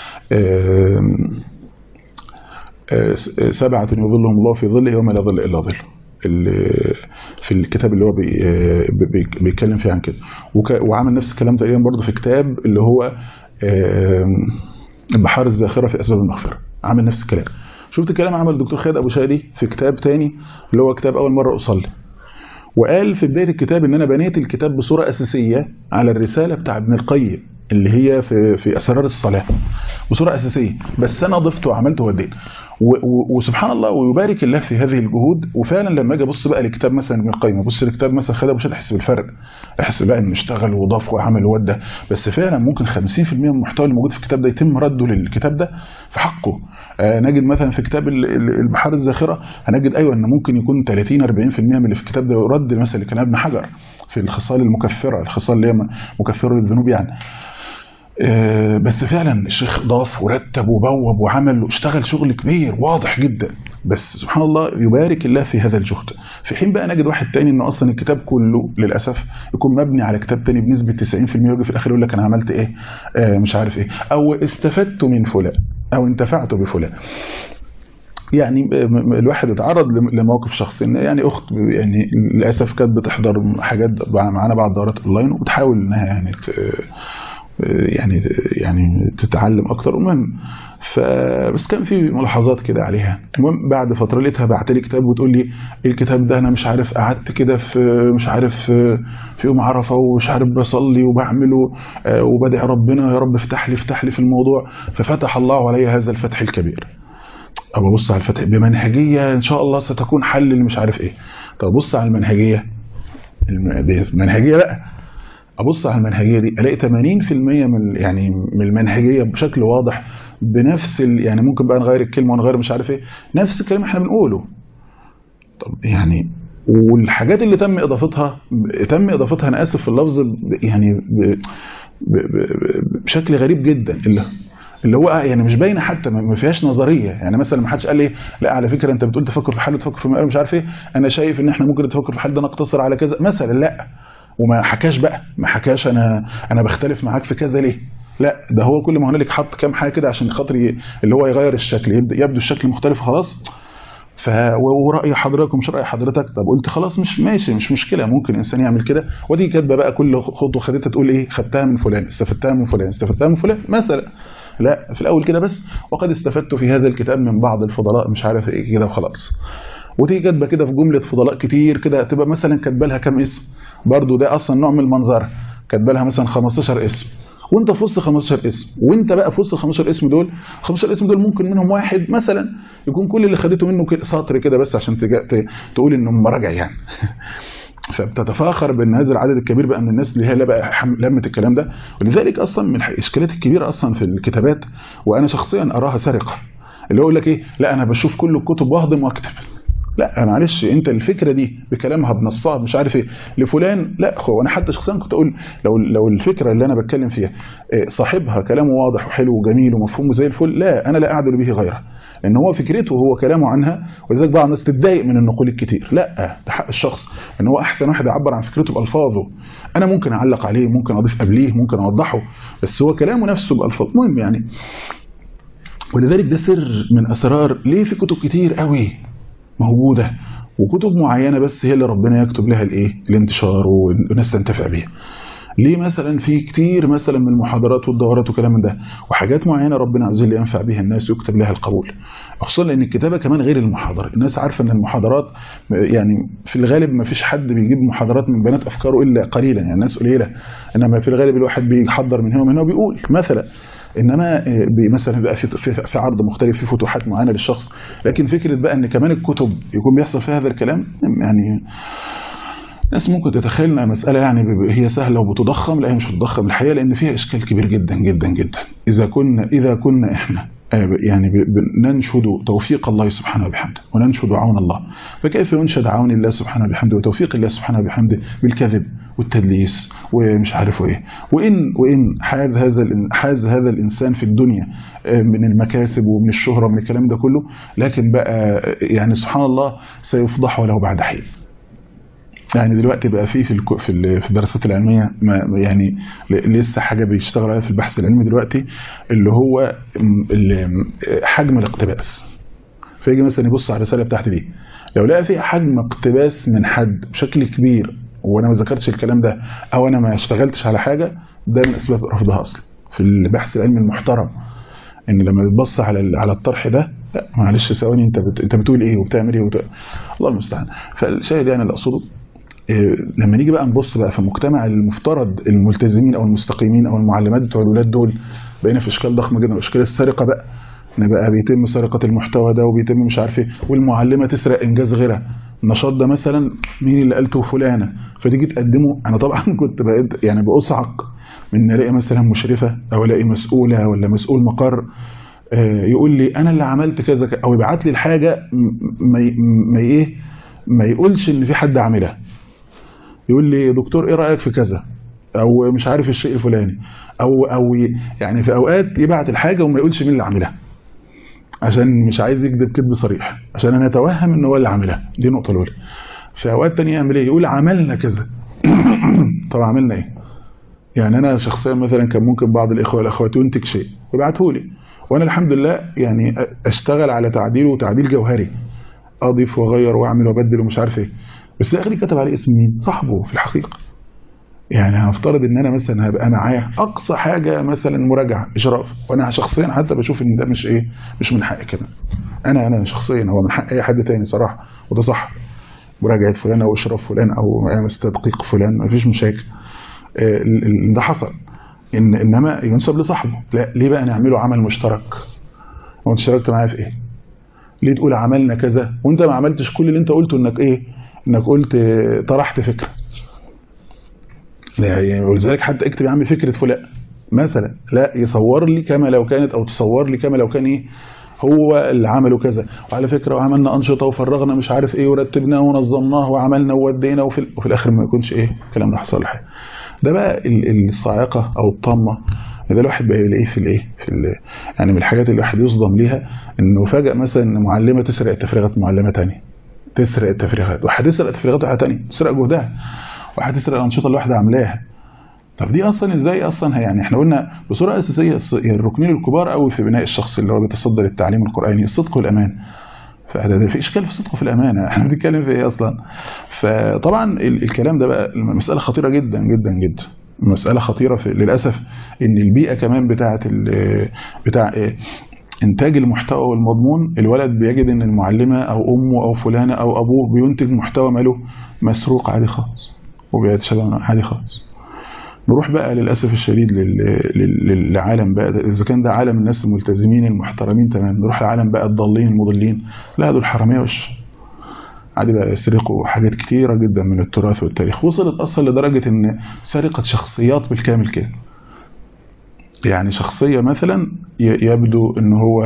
سبعه يظلهم الله في ظله يوم لا ظل الا ظله، في الكتاب اللي هو بيتكلم فيه عن كده. وعمل نفس الكلام تقريبا برضه في كتاب اللي هو البحار الزاخره في اسباب المغفره، عمل نفس الكلام. شفت الكلام عمل الدكتور خالد ابو شادي في كتاب تاني اللي هو كتاب اول مره اصلي، وقال في بدايه الكتاب ان انا بنيت الكتاب بصوره اساسيه على الرساله بتاع ابن القيم اللي هي في في اسرار الصلاه بصوره اساسيه، بس انا ضفت وعملت ووديت. وسبحان الله ويبارك الله في هذه الجهود. وفعلا لما اجي ابص بقى لكتاب مثلا ابن القيم، ابص لكتاب مثلا خالد ابو شادي، احس بالفرق، احس بقى انه اشتغل وضاف وعمل وودى. بس فعلا ممكن خمسين في المية من المحتوى اللي موجود في الكتاب ده يتم رده للكتاب ده في حقه. آه نجد مثلا في كتاب البحار الزاخره هنجد ايوه ان ممكن يكون ثلاثين أربعين في المية من اللي في الكتاب ده يرد مثلا لكلام ابن حجر في الخصال المكفره، الخصال اللي هي مكفره للذنوب يعني. آه بس فعلا الشيخ ضاف ورتب وبوب وعمل واشتغل شغل كبير واضح جدا. بس سبحان الله يبارك الله في هذا الجهد. في حين بقى نجد واحد تاني انه اصلا الكتاب كله للاسف يكون مبني على كتاب تاني بنسبه تسعين في المية، ويجي في الاخر يقول لك انا عملت ايه؟ آه مش عارف ايه، او استفدت من فلان، او انتفعت بفلان. يعني الواحد اتعرض لموقف شخصي ان يعني اخت يعني للاسف كانت بتحضر حاجات معانا بعض دورات اونلاين وبتحاول انها يعني يعني يعني تتعلم اكتر. المهم فبس كان في ملاحظات كده عليها. المهم بعد فتره لقيتها بعت لي كتاب وتقول لي الكتاب ده انا مش عارف قعدت كده في مش عارف في يوم عرفه ومش عارف بصلي وبعمله وبدعي ربنا يا رب افتح لي افتح لي في الموضوع، ففتح الله علي هذا الفتح الكبير. أو بص على الفتح بمنهجيه ان شاء الله ستكون حل اللي مش عارف ايه. طب بص على المنهجيه المنهجيه بقى، ابص على المنهجيه دي الاقي ثمانين في المية من يعني من المنهجيه بشكل واضح بنفس يعني ممكن بقى نغير الكلمه ونغير مش عارف ايه، نفس الكلام احنا بنقوله. طب يعني والحاجات اللي تم اضافتها تم اضافتها انا اسف في اللفظ يعني ب ب ب بشكل غريب جدا، اللي اللي هو يعني مش باينه حتى ما فيهاش نظريه. يعني مثلا ما حدش قال لي لا على فكره انت بتقول تفكر في حل وتفكر في مش عارف ايه، انا شايف ان احنا ممكن نتفكر في حل ده نقتصر على كذا مثلا، لا. وما حكاش بقى ما حكاش انا انا بختلف معاك في كذا ليه، لا ده هو كل ما هنالك حط كام حاجه كده عشان خاطر اللي هو يغير الشكل، يبدا يبدو الشكل مختلف خلاص. ف وراي حضرتك ومش راي حضرتك. طب قلت خلاص مش ماشي مش مشكله، ممكن انسان يعمل كده. ودي كاتبه بقى كل خطوه خدتها تقول ايه خدتها من فلان استفدتها من فلان استفدتها من فلان مثلا. لا في الاول كده بس وقد استفدت في هذا الكتاب من بعض الفضلاء مش عارف ايه كده وخلاص. ودي كاتبه كده في جمله فضلاء كتير كده، تبقى مثلا كاتبه لها كام اسم برضو، ده اصلا نوع من المنظره، كاتبه لها مثلا خمستاشر اسم وانت في وسط خمستاشر اسم، وانت بقى في وسط خمستاشر اسم دول، خمستاشر اسم دول ممكن منهم واحد مثلا يكون كل اللي خدته منه سطر كده بس عشان تقول انه مراجع يعني. فبتتفاخر بان هذا العدد الكبير بقى من الناس اللي هي لا بقى لمت الكلام ده. ولذلك اصلا من الاشكالات الكبيره اصلا في الكتابات، وانا شخصيا اراها سرقه، اللي هو يقول لك ايه، لا انا بشوف كل الكتب واهضم واكتب. لا معلش، انت الفكره دي بكلامها بنصها مش عارف ايه لفلان، لا هو انا حتى شخصيا كنت اقول لو لو الفكره اللي انا بتكلم فيها صاحبها كلامه واضح وحلو وجميل ومفهوم زي الفل، لا انا لا اعدل به غيره، لان هو فكرته هو كلامه عنها. ولذلك بعض الناس تتضايق من النقول الكتير، لا ده حق الشخص ان هو احسن واحد يعبر عن فكرته بالفاظه. انا ممكن اعلق عليه، ممكن اضيف قبليه، ممكن اوضحه، بس هو كلامه نفسه بالفاظ مهم يعني. ولذلك ده سر من اسرار ليه في كتب كتير قوي موجوده، وكتب معينه بس هي اللي ربنا يكتب لها الايه الانتشار والناس تنتفع بيها. ليه مثلا في كتير مثلا من المحاضرات والدورات وكلام من ده، وحاجات معينه ربنا عز وجل ينفع بها الناس ويكتب لها القبول، خصوصا لان الكتابه كمان غير المحاضره. الناس عارفه ان المحاضرات يعني في الغالب ما فيش حد بيجيب محاضرات من بنات افكاره الا قليلا، يعني الناس قليله، انما في الغالب الواحد بيحضر من هنا ومن هنا وبيقول مثلا. انما مثلا بقى في في عرض مختلف، في فتوحات معينه للشخص. لكن فكره بقى ان كمان الكتب يكون بيحصل فيها هذا الكلام، يعني ناس ممكن تتخيل انها مساله يعني هي سهله وبتضخم، لا هي مش بتضخم الحقيقه، لان فيها اشكال كبير جدا جدا جدا. اذا كنا اذا كنا احنا يعني ننشد توفيق الله سبحانه وبحمده وننشد عون الله، فكيف ينشد عون الله سبحانه وبحمده وتوفيق الله سبحانه وبحمده بالكذب والتدليس ومش عارف ايه. وان وان حاز هذا حاز هذا الانسان في الدنيا من المكاسب ومن الشهره ومن الكلام ده كله، لكن بقى يعني سبحان الله سيفضح له بعد حين. يعني دلوقتي بقى فيه في في في الدراسات العلميه يعني لسه حاجه بيشتغل عليها في البحث العلمي دلوقتي، اللي هو حجم الاقتباس. فيجي مثلا يبص على الرساله بتاعتي دي، لو لقى فيها حجم اقتباس من حد بشكل كبير وانا ما ذكرتش الكلام ده او انا ما اشتغلتش على حاجه، ده من اسباب رفضها اصلا في البحث العلمي المحترم. ان لما بتبص على على الطرح ده، لا معلش ثواني، انت بت... انت بتقول ايه وبتعمل ايه وبتقول... الله المستعان. فالشاهد يعني اللي اقصده لما نيجي بقى نبص بقى في المجتمع المفترض الملتزمين او المستقيمين او المعلمات بتوع الولاد دول، بقينا في اشكال ضخم جدا، واشكال السرقه بقى ان بقى بيتم سرقه المحتوى ده وبيتم مش عارف ايه، والمعلمه تسرق انجاز غيرها. النشاط ده مثلا مين اللي قالته؟ فلانه، فتيجي تقدمه. انا طبعا كنت بقيت يعني باصعق من الاقي مثلا مشرفه او الاقي مسؤوله ولا مسؤول مقر يقول لي انا اللي عملت كذا، او يبعت لي الحاجه ما ما ايه ما يقولش ان في حد عاملها، يقول لي دكتور ايه رايك في كذا، او مش عارف الشيء الفلاني، او او يعني في اوقات يبعت الحاجه وما يقولش مين اللي عاملها عشان مش عايز يكذب كذب صريح، عشان انا اتوهم ان هو اللي عاملها. دي النقطه الاولى. في اوقات ثانيه يعمل ايه؟ يقول عملنا كذا. طب عملنا ايه؟ يعني انا شخصيا مثلا كان ممكن بعض الاخوه والاخوات ينتج شيء ويبعته لي، وانا الحمد لله يعني اشتغل على تعديله وتعديل جوهري، اضيف واغير واعمل وابدل ومش عارف ايه، بس الاخر كتب عليه اسم مين؟ صاحبه في الحقيقه. يعني هنفترض ان انا مثلا هبقى معايا اقصى حاجه مثلا مراجعه اشراف، وانا شخصيا حتى بشوف ان ده مش ايه مش من حقي كمان، انا انا شخصيا هو من حق اي حد تاني صراحه، وده صح، مراجعه فلان او اشراف فلان او تدقيق فلان مفيش مشاكل. ده حصل، ان انما ينسب لصاحبه، لا ليه بقى نعمله عمل مشترك؟ وانت اشتركت معايا في ايه؟ ليه تقول عملنا كذا وانت ما عملتش كل اللي انت قلته؟ انك ايه انك قلت طرحت فكره. يعني ولذلك حتى اكتب يا عم فكره فلان مثلا، لا يصور لي كما لو كانت، او تصور لي كما لو كان ايه هو اللي عمله كذا، وعلى فكره وعملنا انشطه وفرغنا مش عارف ايه ورتبناه ونظمناه وعملنا وودينا، وفي, وفي الاخر ما يكونش ايه الكلام ده حصل حاجه. ده بقى الصاعقه او الطامه، ده الواحد بقى يلاقيه في الايه في ال يعني من الحاجات اللي الواحد يصدم ليها، انه فجاه مثلا معلمه تسرق تفريغات معلمه ثانيه، تسرق التفريغات، وهتسرق تفريغات واحده ثانيه، تسرق جهدها، وهتسرق الانشطه اللي واحده عاملاها. طب دي اصلا ازاي اصلا؟ يعني احنا قلنا بصوره اساسيه الركنين الكبار قوي في بناء الشخص اللي هو بيتصدى للتعليم القراني، الصدق والامان. فده في اشكال في الصدق وفي الامانه، احنا بنتكلم في ايه اصلا؟ فطبعا الكلام ده بقى مساله خطيره جدا جدا جدا، مساله خطيره في للاسف ان البيئه كمان بتاعه بتاع انتاج المحتوى والمضمون، الولد بيجد ان المعلمه او امه او فلانه او ابوه بينتج محتوى ماله مسروق عادي خالص، وبيتشغل عادي خالص. نروح بقى للاسف الشديد للعالم بقى، اذا كان ده عالم الناس الملتزمين المحترمين تمام، نروح لعالم بقى الضالين المضلين، لا دول حراميه وش عادي بقى، يسرقوا حاجات كتيره جدا من التراث والتاريخ. وصلت اصلا لدرجه ان سرقه شخصيات بالكامل كده، يعني شخصيه مثلا يبدو ان هو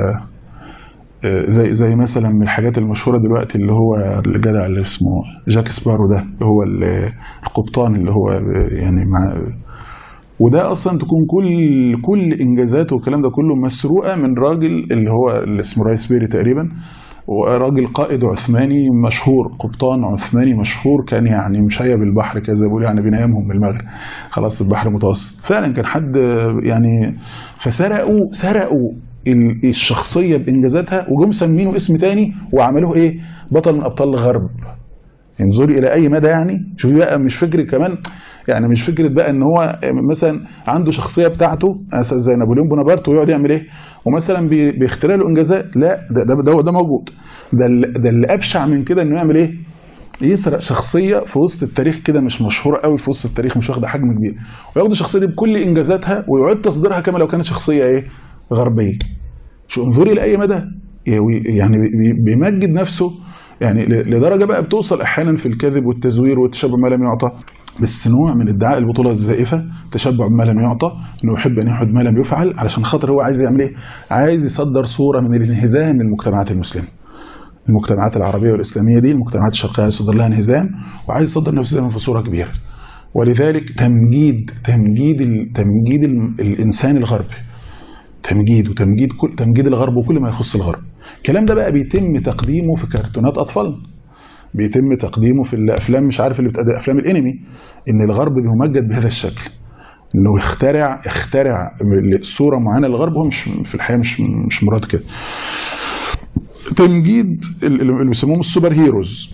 زي زي مثلا من الحاجات المشهوره دلوقتي اللي هو الجدع اللي اسمه جاك سبارو، ده اللي هو القبطان اللي هو يعني مع، وده اصلا تكون كل كل انجازاته والكلام ده كله مسروقه من راجل اللي هو اللي اسمه رايس بيري تقريبا، وراجل قائد عثماني مشهور، قبطان عثماني مشهور، كان يعني مشيب البحر كذا بيقول يعني بينامهم من المغرب، خلاص البحر متوسط فعلا كان حد يعني. فسرقوا سرقوا الشخصيه بانجازاتها وجم مسمينه اسم تاني وعملوه ايه، بطل من ابطال الغرب. انظري الى اي مدى يعني. شوفي بقى مش فكره كمان يعني، مش فكره بقى ان هو مثلا عنده شخصيه بتاعته زي نابليون بونابرت ويقعد يعمل ايه ومثلا بيخترع له انجازات، لا ده ده ده, ده موجود. ده ده اللي ابشع من كده انه يعمل ايه، يسرق شخصيه في وسط التاريخ كده مش مشهوره قوي في وسط التاريخ، مش واخده حجم كبير، وياخد الشخصيه دي بكل انجازاتها ويعيد تصديرها كما لو كانت شخصيه ايه، غربيه. شو انظري لاي مدى يعني بيمجد نفسه يعني، لدرجه بقى بتوصل احيانا في الكذب والتزوير والتشبع بما لم يعطى، بس نوع من ادعاء البطوله الزائفه، تشبع بما لم يعطى، انه يحب ان يحد ما لم يفعل، علشان خاطر هو عايز يعمل ايه، عايز يصدر صوره من الانهزام للمجتمعات المسلمه. المجتمعات العربيه والاسلاميه دي، المجتمعات الشرقيه يصدر لها انهزام، وعايز يصدر نفسه في صوره كبيره. ولذلك تمجيد تمجيد ال تمجيد ال الانسان الغربي، تمجيد وتمجيد كل تمجيد الغرب وكل ما يخص الغرب. الكلام ده بقى بيتم تقديمه في كرتونات اطفال، بيتم تقديمه في الافلام مش عارف اللي بتأدي افلام الانمي، ان الغرب بيمجد بهذا الشكل، انه يخترع اخترع صوره معينه للغرب، هو مش في الحقيقه مش مش مراد كده. تمجيد اللي بيسموهم السوبر هيروز،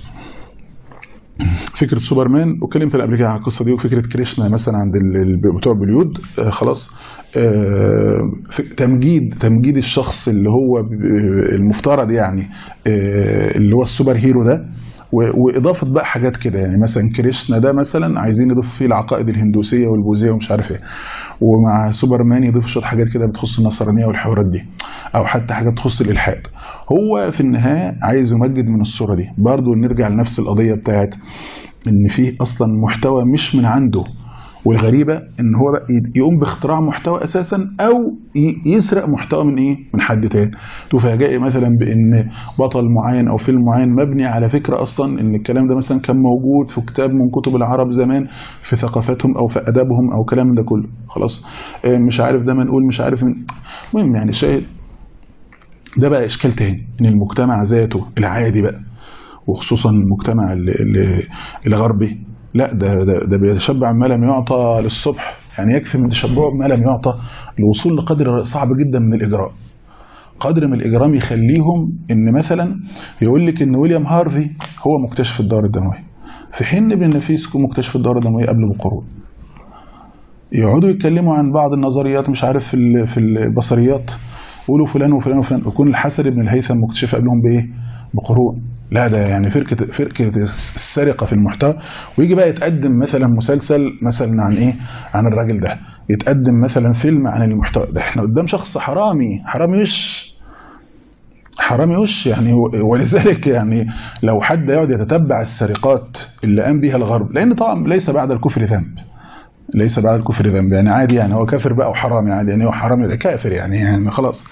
فكره سوبرمان، وكلمت قبل كده على القصه دي، وفكره كريشنا مثلا عند بتوع بوليود، آه خلاص، آه تمجيد تمجيد الشخص اللي هو المفترض يعني آه اللي هو السوبر هيرو ده، واضافه بقى حاجات كده، يعني مثلا كريشنا ده مثلا عايزين يضيف فيه العقائد الهندوسيه والبوذيه ومش عارف ايه، ومع سوبرمان يضيف شويه حاجات كده بتخص النصرانيه والحوارات دي، او حتى حاجات تخص الالحاد. هو في النهايه عايز يمجد من الصوره دي. برضو نرجع لنفس القضيه بتاعت ان فيه اصلا محتوى مش من عنده، والغريبه ان هو بقى يقوم باختراع محتوى اساسا او يسرق محتوى من ايه، من حد تاني. تفاجئ مثلا بان بطل معين او فيلم معين مبني على فكره اصلا ان الكلام ده مثلا كان موجود في كتاب من كتب العرب زمان في ثقافتهم او في ادابهم او كلام ده كله، خلاص مش عارف ده منقول مش عارف من. المهم يعني شاهد، ده بقى اشكال تاني ان المجتمع ذاته العادي بقى، وخصوصا المجتمع الغربي، لا ده ده, ده بيتشبع ما لم يعطى للصبح. يعني يكفي من تشبعه بما لم يعطى الوصول لقدر صعب جدا من الاجرام، قدر من الاجرام يخليهم ان مثلا يقول لك ان ويليام هارفي هو مكتشف الدوره الدمويه، في حين ابن نفيس يكون مكتشف الدوره الدمويه قبل بقرون. يقعدوا يتكلموا عن بعض النظريات مش عارف في في البصريات، يقولوا فلان وفلان وفلان، يكون الحسن بن الهيثم مكتشف قبلهم بايه، بقرون. لا ده يعني فرقه فرقه السرقه في المحتوى. ويجي بقى يتقدم مثلا مسلسل مثلا عن ايه، عن الراجل ده، يتقدم مثلا فيلم عن المحتوى ده. احنا قدام شخص حرامي، حرامي وش حرامي وش يعني. ولذلك يعني لو حد يقعد يتتبع السرقات اللي قام بها الغرب، لان طبعا ليس بعد الكفر ذنب، ليس بعد الكفر ذنب يعني عادي، يعني هو كافر بقى وحرامي عادي، يعني هو حرامي ده كافر يعني يعني خلاص.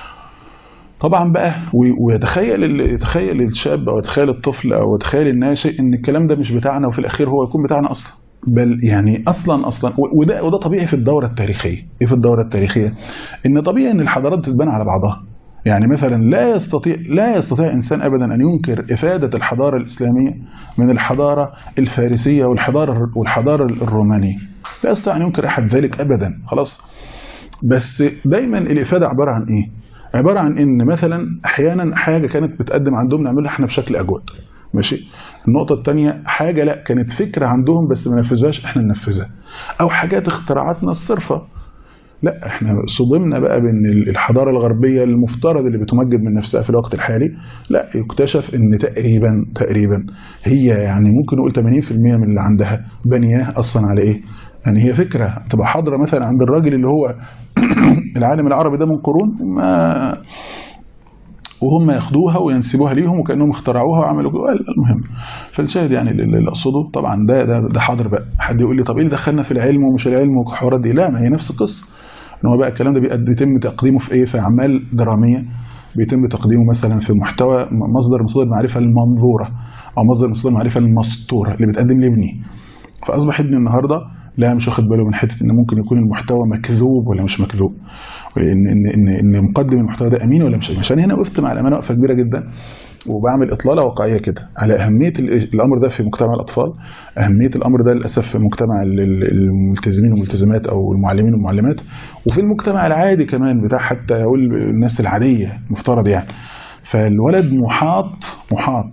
طبعا بقى ويتخيل يتخيل الشاب او يتخيل الطفل او يتخيل الناشئ ان الكلام ده مش بتاعنا، وفي الاخير هو يكون بتاعنا اصلا، بل يعني اصلا اصلا وده وده طبيعي في الدوره التاريخيه. ايه في الدوره التاريخيه؟ ان طبيعي ان الحضارات تتبنى على بعضها. يعني مثلا لا يستطيع لا يستطيع انسان ابدا ان ينكر افاده الحضاره الاسلاميه من الحضاره الفارسيه والحضاره والحضاره الرومانيه، لا يستطيع ان ينكر احد ذلك ابدا، خلاص. بس دايما الافاده عباره عن ايه؟ عباره عن ان مثلا احيانا حاجه كانت بتقدم عندهم نعملها احنا بشكل اجود، ماشي. النقطه الثانيه حاجه لا كانت فكره عندهم بس ما نفذوهاش احنا ننفذها، او حاجات اختراعاتنا الصرفه. لا احنا صدمنا بقى بان الحضاره الغربيه المفترض اللي بتمجد من نفسها في الوقت الحالي، لا يكتشف ان تقريبا تقريبا هي يعني ممكن نقول ثمانين بالمئة من اللي عندها بنياه اصلا على ايه، يعني هي فكرة تبقى حاضرة مثلا عند الراجل اللي هو العالم العربي ده من قرون، ما وهم ياخدوها وينسبوها ليهم وكأنهم اخترعوها وعملوا كده. المهم فالشاهد يعني اللي اقصده طبعا ده ده ده حاضر بقى. حد يقول لي طب ايه اللي دخلنا في العلم ومش العلم والحوارات دي؟ لا، ما هي نفس القصه. ان هو بقى الكلام ده بيتم تقديمه في ايه؟ في اعمال دراميه، بيتم تقديمه مثلا في محتوى مصدر مصادر المعرفه المنظوره او مصدر مصادر المعرفه المسطوره اللي بتقدم لابني. فاصبح ابني النهارده لا مش واخد باله من حته ان ممكن يكون المحتوى مكذوب ولا مش مكذوب، ان ان ان ان مقدم المحتوى ده امين ولا مش امين. عشان هنا وقفت مع الامانه وقفه كبيره جدا، وبعمل اطلاله واقعيه كده على اهميه الامر ده في مجتمع الاطفال، اهميه الامر ده للاسف في مجتمع الملتزمين والملتزمات او المعلمين والمعلمات، وفي المجتمع العادي كمان بتاع حتى اقول الناس العاديه المفترض يعني. فالولد محاط محاط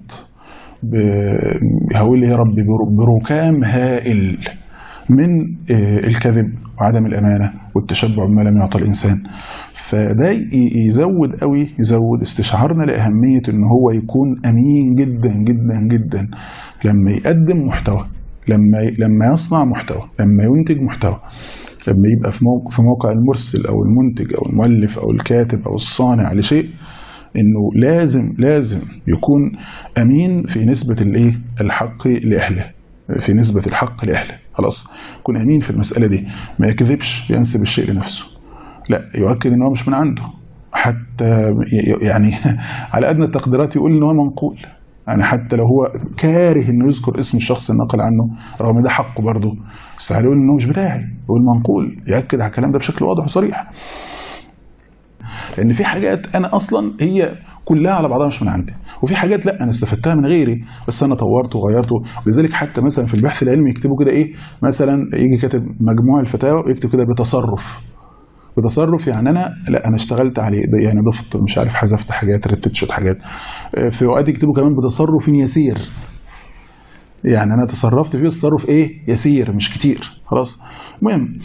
هقول يا رب بركام هائل من الكذب وعدم الامانه والتشبع بما لم يعطى الانسان. فده يزود قوي يزود استشعارنا لاهميه ان هو يكون امين جدا جدا جدا لما يقدم محتوى، لما لما يصنع محتوى، لما ينتج محتوى، لما يبقى في موقع في موقع المرسل او المنتج او المؤلف او الكاتب او الصانع لشيء، انه لازم لازم يكون امين في نسبه الايه الحق لاهله، في نسبه الحق لاهله. خلاص يكون امين في المساله دي، ما يكذبش ينسب الشيء لنفسه، لا يؤكد ان هو مش من عنده، حتى يعني على ادنى التقديرات يقول ان هو منقول، يعني حتى لو هو كاره انه يذكر اسم الشخص الناقل عنه رغم ده حقه برضه، بس يقول انه مش بتاعي، يقول منقول، ياكد على الكلام ده بشكل واضح وصريح. لان في حاجات انا اصلا هي كلها على بعضها مش من عندي، وفي حاجات لا انا استفدتها من غيري بس انا طورته وغيرته. ولذلك حتى مثلا في البحث العلمي يكتبوا كده ايه، مثلا يجي كاتب مجموع الفتاوى يكتب كده بتصرف، بتصرف يعني انا لا انا اشتغلت عليه يعني ضفت مش عارف حذفت حاجات رتبت شويه حاجات. في اوقات يكتبوا كمان بتصرف يسير، يعني انا تصرفت فيه تصرف ايه يسير مش كتير. خلاص المهم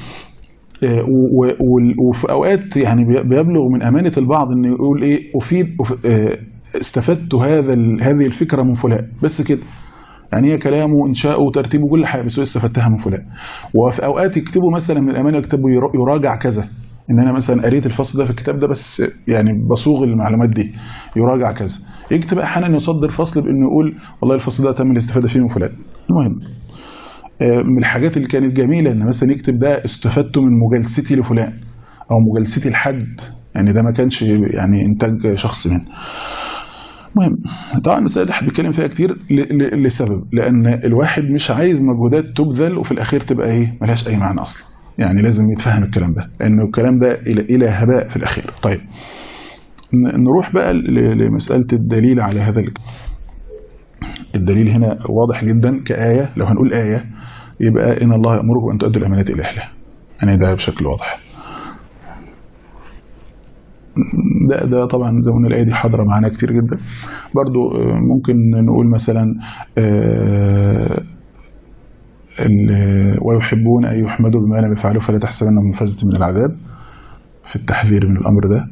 وفي اوقات يعني بيبلغ من امانه البعض انه يقول ايه افيد استفدت هذا هذه الفكره من فلان بس كده، يعني هي كلامه وانشاؤه وترتيبه كل حاجه بس استفدتها من فلان. وفي اوقات يكتبوا مثلا من الامانه يكتبوا يراجع كذا، ان انا مثلا قريت الفصل ده في الكتاب ده بس يعني بصوغ المعلومات دي يراجع كذا. يكتب احيانا يصدر فصل بانه يقول والله الفصل ده تم الاستفاده فيه من فلان. المهم من الحاجات اللي كانت جميله ان مثلا يكتب ده استفدت من مجالستي لفلان او مجالستي لحد، يعني ده ما كانش يعني انتاج شخصي منه. المهم طبعا المسائل دي بيتكلم فيها كتير لسبب، لان الواحد مش عايز مجهودات تبذل وفي الاخير تبقى ايه ملهاش اي معنى اصلا، يعني لازم يتفهم الكلام ده لانه الكلام ده الى الى هباء في الاخير. طيب نروح بقى لمساله الدليل على هذا. الدليل هنا واضح جدا كآية، لو هنقول آية يبقى إن الله يأمركم أن تؤدوا الأمانات إلى أهلها، يعني ده بشكل واضح. ده ده طبعا زي ما قلنا الآية دي حاضرة معانا كتير جدا. برضو ممكن نقول مثلا ويحبون أن يحمدوا بما لم يفعلوا فلا تحسبنهم مفازة من العذاب، في التحذير من الأمر ده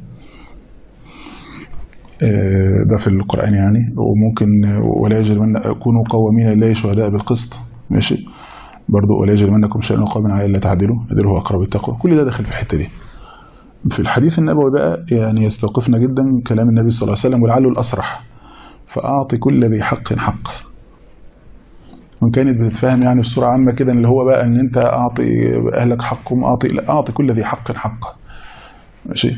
ده في القرآن يعني. وممكن ولا يجرمن كونوا قوامين لله شهداء بالقسط، ماشي برضو ولا يجرمنكم شأن قوم على الا تعدلوا اعدلوا هو اقرب التقوى. كل ده داخل في الحته دي. في الحديث النبوي بقى يعني يستوقفنا جدا كلام النبي صلى الله عليه وسلم ولعله الأصرح، فأعطي كل ذي حق حقه. وإن كانت بتتفهم يعني بصورة عامة كده اللي هو بقى ان انت اعطي اهلك حقهم، اعطي لا اعطي كل ذي حق حقه، ماشي.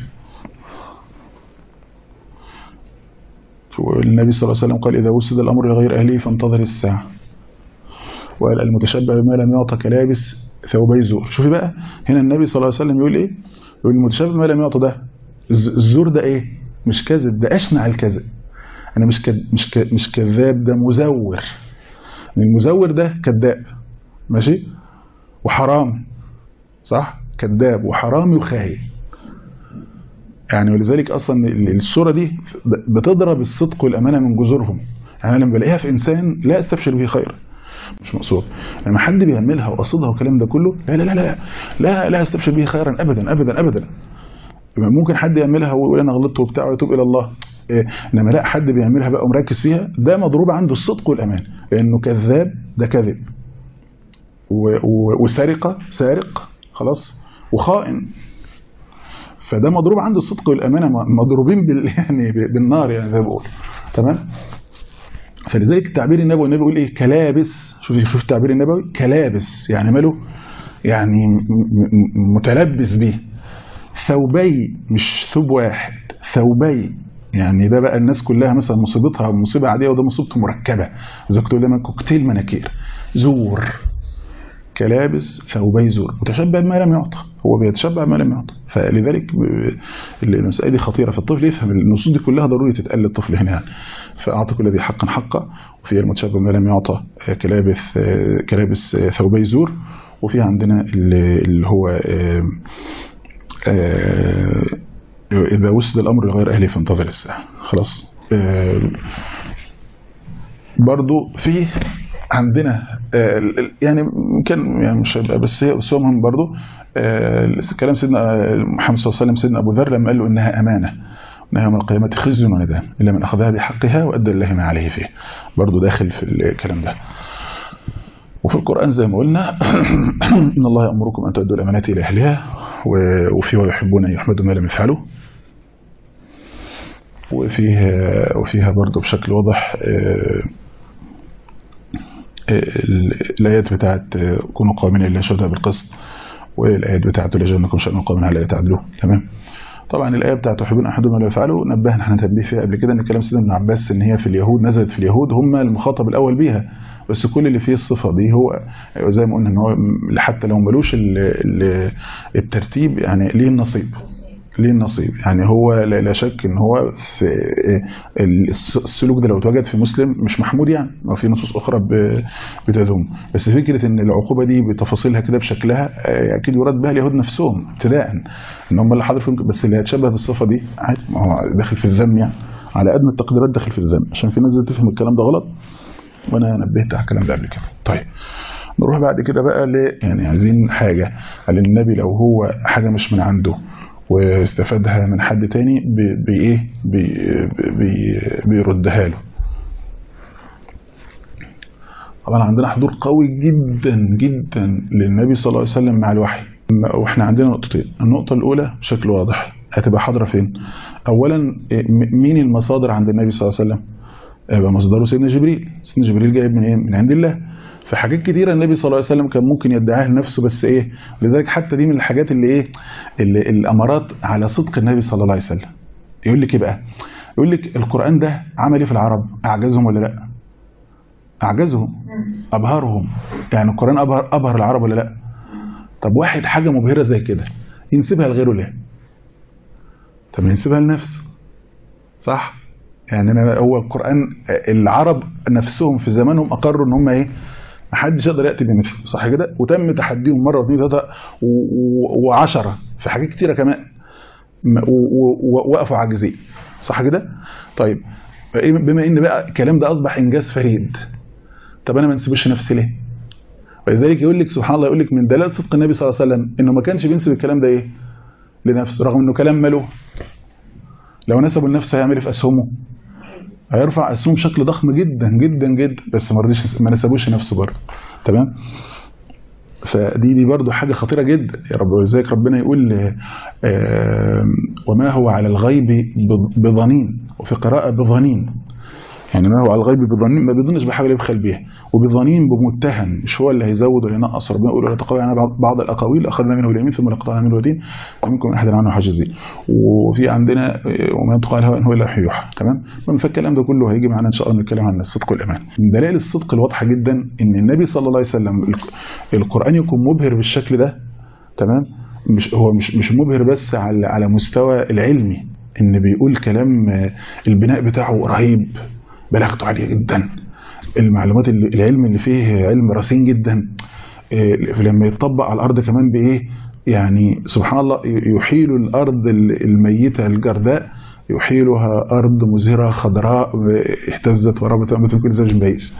والنبي صلى الله عليه وسلم قال إذا وسد الأمر لغير أهله فانتظر الساعة، وقال المتشبع بما لم يعطى كلابس ثوبي زور. شوفي بقى هنا النبي صلى الله عليه وسلم يقول ايه، يقول المتشبع بما لم يعطى ده الزور ده ايه، مش كذب، ده أشنع الكذب. أنا مش كد مش ك مش كذاب، ده مزور. المزور ده كذاب، ماشي، وحرام، صح، كذاب وحرام يخايل يعني. ولذلك اصلا الصوره دي بتضرب الصدق والامانه من جذورهم. يعني انا لما بلاقيها في انسان لا استبشر به خير، مش مقصود لما حد بيعملها وقصدها والكلام ده كله، لا لا لا لا لا لا استبشر به خيرا ابدا ابدا ابدا. ممكن حد يعملها ويقول انا غلطت وبتاع ويتوب الى الله، انما لا حد بيعملها بقى ومركز فيها، ده مضروب عنده الصدق والامان، لانه كذاب، ده كذب وسرقة سارق خلاص وخائن. فده مضروب عنده الصدق والأمانة، مضروبين بال يعني بالنار يعني زي ما بقول. تمام. فلذلك التعبير النبوي النبي يقول ايه كلابس. شوف شوف التعبير النبوي كلابس يعني ماله يعني متلبس به. ثوبي مش ثوب واحد، ثوبي يعني ده بقى الناس كلها مثلا مصيبتها مصيبة عادية وده مصيبته مركبة، زي كنت لما كوكتيل مناكير. زور كلابس ثوبي زور، متشبه بما لم يعطى، هو بيتشبه بما لم يعطى. فلذلك المسألة دي خطيرة، فالطفل يفهم النصوص دي كلها ضروري تتقال للطفل هنا يعني. فأعطى كل ذي حقا حقا، وفي المتشبه بما لم يعطى كلابس كلابس ثوبي زور، وفي عندنا اللي هو إذا وسد الأمر لغير أهله فانتظر الساعة. خلاص. برضو في عندنا يعني ممكن يعني مش هيبقى بس هي بس هو مهم برضو كلام سيدنا محمد صلى الله عليه وسلم سيدنا أبو ذر لما قال له إنها أمانة، إنها يوم القيامة خزي وندام إلا من أخذها بحقها وأدى الله ما عليه فيه. برضو داخل في الكلام ده. وفي القرآن زي ما قلنا إن الله يأمركم أن تؤدوا الأمانات إلى أهلها، وفيه ويحبون أن يحمدوا ما لم يفعلوا. وفيها وفيها برضو بشكل واضح الآيات بتاعت كونوا قائمين لله شهداء بالقسط، والآيات بتاعت لا يجرمنكم شأن قوم على لا تعدلوا. تمام. طبعا الآية بتاعت يحبون أحدهم ما لا يفعلوا نبهنا احنا تنبيه فيها قبل كده ان كلام سيدنا ابن عباس ان هي في اليهود نزلت في اليهود، هم المخاطب الأول بيها، بس كل اللي فيه الصفة دي هو زي ما قلنا ان هو حتى لو ملوش الترتيب يعني ليه النصيب، ليه النصيب يعني. هو لا شك ان هو في السلوك ده لو اتوجد في مسلم مش محمود يعني، ما في نصوص اخرى بتذم، بس فكره ان العقوبه دي بتفاصيلها كده بشكلها اكيد يراد بها اليهود نفسهم ابتداء ان هم اللي حاضر فيهم، بس اللي هيتشبه بالصفه دي عادي ما هو داخل في الذم يعني، على ادنى التقديرات داخل في الذم، عشان في ناس تفهم الكلام ده غلط وانا نبهت على الكلام ده قبل كده. طيب نروح بعد كده بقى ل يعني عايزين حاجه على النبي لو هو حاجه مش من عنده واستفادها من حد تاني بايه بيردها له. طبعا عندنا حضور قوي جدا جدا للنبي صلى الله عليه وسلم مع الوحي، واحنا عندنا نقطتين. النقطه الاولى بشكل واضح هتبقى حاضره فين؟ اولا مين المصادر عند النبي صلى الله عليه وسلم؟ يبقى مصدره سيدنا جبريل. سيدنا جبريل جايب من ايه؟ من عند الله. في حاجات كتيرة النبي صلى الله عليه وسلم كان ممكن يدعيها لنفسه بس ايه، لذلك حتى دي من الحاجات اللي ايه اللي الامارات على صدق النبي صلى الله عليه وسلم. يقول لك ايه بقى؟ يقول لك القرآن ده عمل ايه في العرب؟ اعجزهم ولا لا؟ اعجزهم، ابهرهم، يعني القرآن ابهر ابهر العرب ولا لا؟ طب واحد حاجة مبهرة زي كده ينسبها لغيره ليه؟ طب ينسبها لنفسه صح؟ يعني أنا هو القرآن العرب نفسهم في زمانهم اقروا ان هم ايه؟ ما حدش يقدر ياتي بمثله صح كده، وتم تحديهم مره واثنين وثلاثه وعشرة في حاجات كتيره كمان ووقفوا عاجزين صح كده. طيب بما ان بقى الكلام ده اصبح انجاز فريد، طب انا ما نسيبش نفسي ليه؟ ولذلك يقول لك سبحان الله، يقول لك من دلالة صدق النبي صلى الله عليه وسلم انه ما كانش بينسب الكلام ده ايه لنفسه، رغم انه كلام ماله لو نسبه لنفسه هيعمل ايه في اسهمه؟ هيرفع اسهم بشكل ضخم جدا جدا جدا، بس ما رضيش ما نسبوش نفسه برضه. تمام. فدي دي برضه حاجه خطيره جدا يا رب. ولذلك ربنا يقول وما هو على الغيب بضنين، وفي قراءه بظنين، يعني ما هو على الغيب بظنين ما بيظنش بحاجه اللي يبخل بيها، وبظنين بمتهم مش هو اللي هيزود ولا ينقص. ربنا يقول ولا تقوي على بعض الاقاويل اخذنا منه اليمين ثم لقطعنا منه اليدين ومنكم احد عنه حاجزين. وفي عندنا وما ينطق عن الهوى ان هو الا وحي يوحى. تمام. فالكلام ده كله هيجي معانا ان شاء الله نتكلم عن الصدق والامان. من دلائل الصدق الواضحه جدا ان النبي صلى الله عليه وسلم القران يكون مبهر بالشكل ده. تمام. مش هو مش مش مبهر بس على على مستوى العلمي، ان بيقول كلام البناء بتاعه رهيب، بلاغته عاليه جدا، المعلومات العلم اللي فيه علم رصين جدا، لما يتطبق على الارض كمان بايه يعني سبحان الله، يحيل الارض الميته الجرداء يحيلها ارض مزهره خضراء اهتزت وربت وانبتت من كل زوج بهيج.